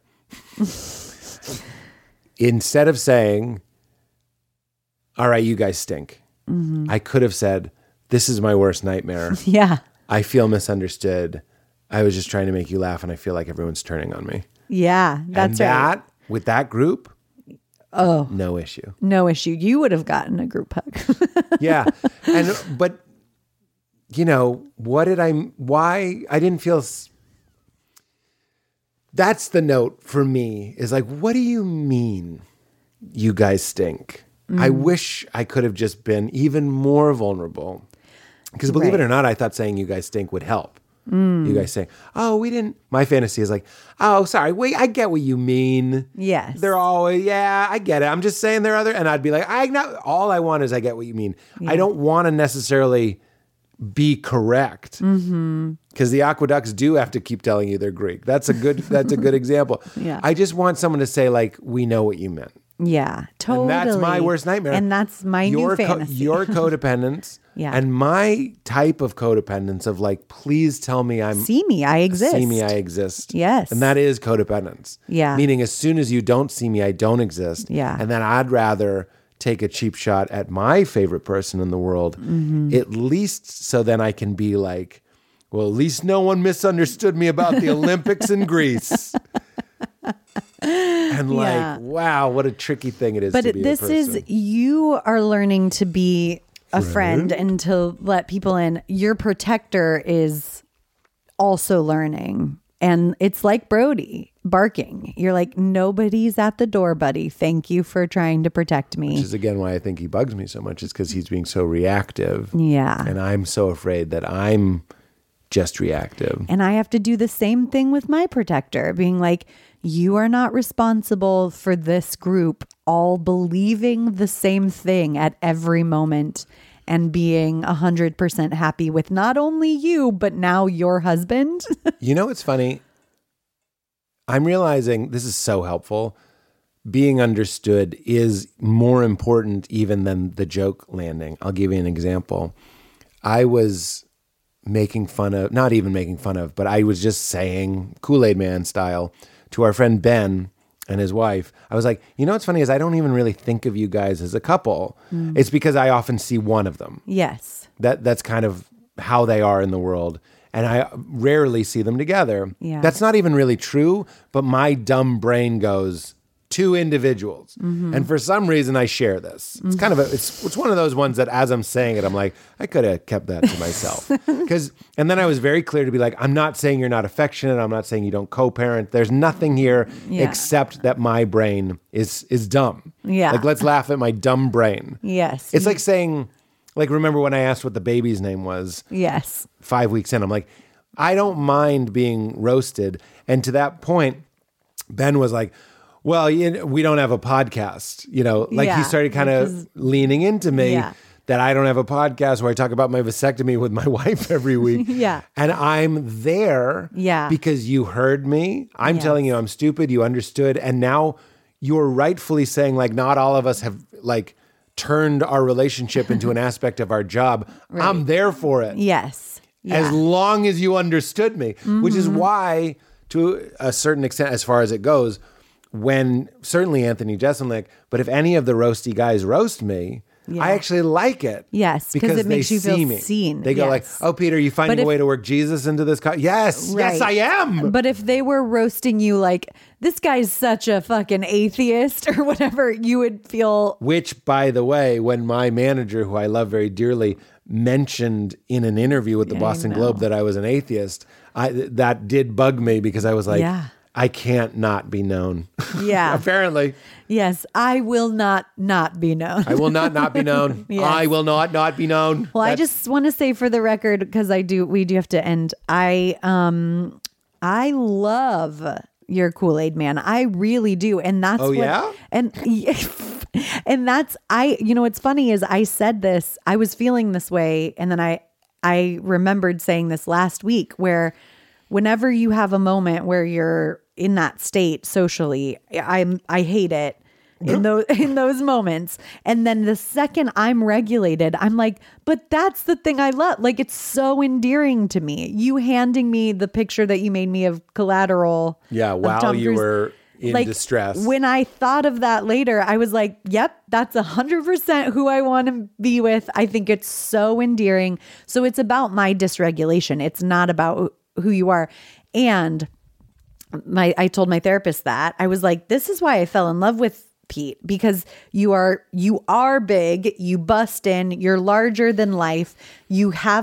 Instead of saying, all right, you guys stink. Mm-hmm. I could have said, this is my worst nightmare. Yeah. I feel misunderstood. I was just trying to make you laugh, and I feel like everyone's turning on me. Yeah. That's and right. that, with that group, Oh, no issue. no issue. You would have gotten a group hug. Yeah. And but you know, what did I, why I didn't feel, that's the note for me is like, what do you mean you guys stink? Mm. I wish I could have just been even more vulnerable. Because believe right. it or not, I thought saying you guys stink would help. Mm. You guys saying, oh, we didn't. My fantasy is like, oh, sorry. Wait, I get what you mean. Yes. They're always, yeah, I get it. I'm just saying there are other. And I'd be like, I not, all I want is I get what you mean. Yeah. I don't want to necessarily be correct. Because mm-hmm. the aqueducts do have to keep telling you they're Greek. That's a good, that's a good example. Yeah. I just want someone to say, like, we know what you meant. Yeah, totally. And that's my worst nightmare. And that's my your new fantasy. Co- your codependence. Yeah. And my type of codependence of like, please tell me I'm... See me, I exist. See me, I exist. Yes. And that is codependence. Yeah. Meaning as soon as you don't see me, I don't exist. Yeah. And then I'd rather take a cheap shot at my favorite person in the world, mm-hmm. at least so then I can be like, well, at least no one misunderstood me about the Olympics in Greece. And like, yeah. wow, what a tricky thing it is but to be this a person. Is, you are learning to be a friend. friend and to let people in. Your protector is also learning. And it's like Brody barking. You're like, nobody's at the door, buddy. Thank you for trying to protect me. Which is, again, why I think he bugs me so much is because he's being so reactive. Yeah. And I'm so afraid that I'm just reactive. And I have to do the same thing with my protector, being like, you are not responsible for this group all believing the same thing at every moment and being one hundred percent happy with not only you, but now your husband. You know what's funny? I'm realizing this is so helpful. Being understood is more important even than the joke landing. I'll give you an example. I was making fun of, not even making fun of, but I was just saying Kool-Aid Man style to our friend Ben and his wife. I was like, you know what's funny is I don't even really think of you guys as a couple. Mm. It's because I often see one of them. Yes. That that's kind of how they are in the world. And I rarely see them together. Yeah. That's not even really true, but my dumb brain goes, two individuals. Mm-hmm. And for some reason I share this. It's mm-hmm. kind of a, it's it's one of those ones that as I'm saying it, I'm like, I could have kept that to myself. Because, and then I was very clear to be like, I'm not saying you're not affectionate. I'm not saying you don't co-parent. There's nothing here yeah. except that my brain is is dumb. Yeah. Like, let's laugh at my dumb brain. Yes. It's like saying, like, remember when I asked what the baby's name was? Yes. Five weeks in, I'm like, I don't mind being roasted. And to that point, Ben was like, well, you know, we don't have a podcast, you know, like yeah, he started kind of leaning into me yeah. that I don't have a podcast where I talk about my vasectomy with my wife every week. yeah. And I'm there yeah. because you heard me. I'm yes. telling you I'm stupid. You understood. And now you're rightfully saying like, not all of us have like turned our relationship into an aspect of our job. Right. I'm there for it. Yes. Yeah. As long as you understood me, mm-hmm. which is why to a certain extent, as far as it goes, when certainly Anthony Jeselnik, but if any of the roasty guys roast me, yeah. I actually like it. Yes, because it makes you feel me. seen. They go yes. like, "Oh, Peter, are you finding if, a way to work Jesus into this?" Co-? Yes, right. yes, I am. But if they were roasting you like, "This guy's such a fucking atheist" or whatever, you would feel. Which, by the way, when my manager, who I love very dearly, mentioned in an interview with the yeah, Boston Globe that I was an atheist, I that did bug me because I was like. Yeah. I can't not be known. Yeah. Apparently. Yes. I will not not be known. I will not not be known. Yes. I will not not be known. Well, That's... I just want to say for the record, because I do, we do have to end. I, um, I love your Kool-Aid Man. I really do. And that's oh, what, yeah? And, and that's, I, you know, what's funny is I said this, I was feeling this way. And then I, I remembered saying this last week where whenever you have a moment where you're in that state socially, I'm I hate it in those in those moments. And then the second I'm regulated, I'm like, but that's the thing I love. Like, it's so endearing to me. You handing me the picture that you made me of Collateral. Yeah, while you were in like, distress. When I thought of that later, I was like, yep, that's a hundred percent who I want to be with. I think it's so endearing. So it's about my dysregulation. It's not about who you are. And my, I told my therapist that I was like, this is why I fell in love with Pete, because you are, you are big, you bust in, you're larger than life. You have the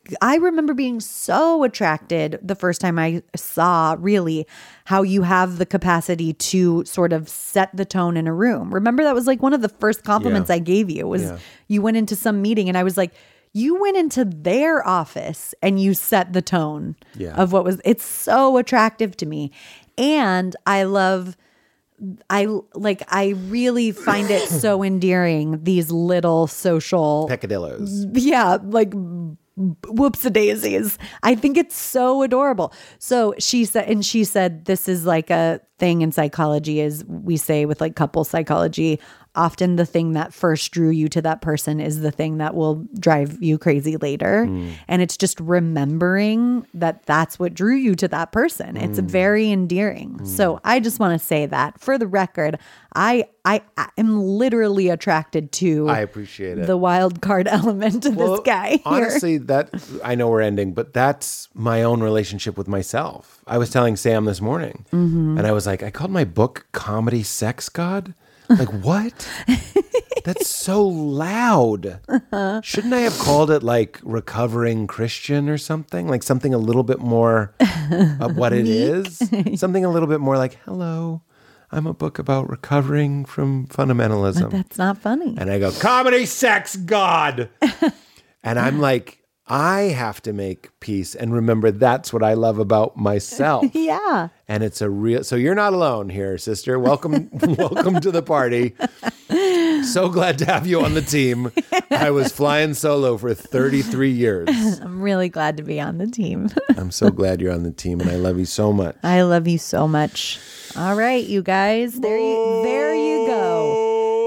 I remember being so attracted the first time I saw really how you have the capacity to sort of set the tone in a room. Remember, that was like one of the first compliments Yeah. I gave you was Yeah. you went into some meeting and I was like, you went into their office and you set the tone Yeah. of what was, it's so attractive to me. And I love, I like, I really find it so endearing, these little social, Peccadillos. yeah, like whoops a daisies. I think it's so adorable. So she said, and she said, this is like a thing in psychology, is we say with like couple psychology, often the thing that first drew you to that person is the thing that will drive you crazy later. Mm. And it's just remembering that that's what drew you to that person. It's Mm. very endearing. Mm. So I just want to say that for the record, I, I, I am literally attracted to I appreciate it. the wild card element of Well, this guy here. honestly, that I know we're ending, but that's my own relationship with myself. I was telling Sam this morning, Mm-hmm. and I was like, I called my book "Comedy Sex God." Like, what? That's so loud. Shouldn't I have called it like "Recovering Christian" or something? Like something a little bit more of what it is. Something a little bit more like, "Hello, I'm a book about recovering from fundamentalism." That's not funny. And I go, "Comedy Sex God." And I'm like, I have to make peace and remember that's what I love about myself. Yeah. And it's a real, so you're not alone here, sister. Welcome, welcome to the party. So glad to have you on the team. I was flying solo for thirty-three years. I'm really glad to be on the team. I'm so glad you're on the team and I love you so much. I love you so much. All right, you guys. There you there you go.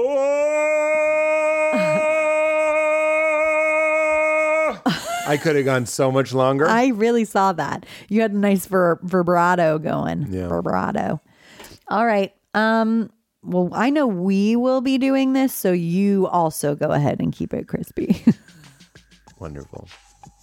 I could have gone so much longer. I really saw that. You had a nice ver- vibrato going. Yeah. Vibrato. All right. Um well, I know we will be doing this, so you also go ahead and keep it crispy. Wonderful.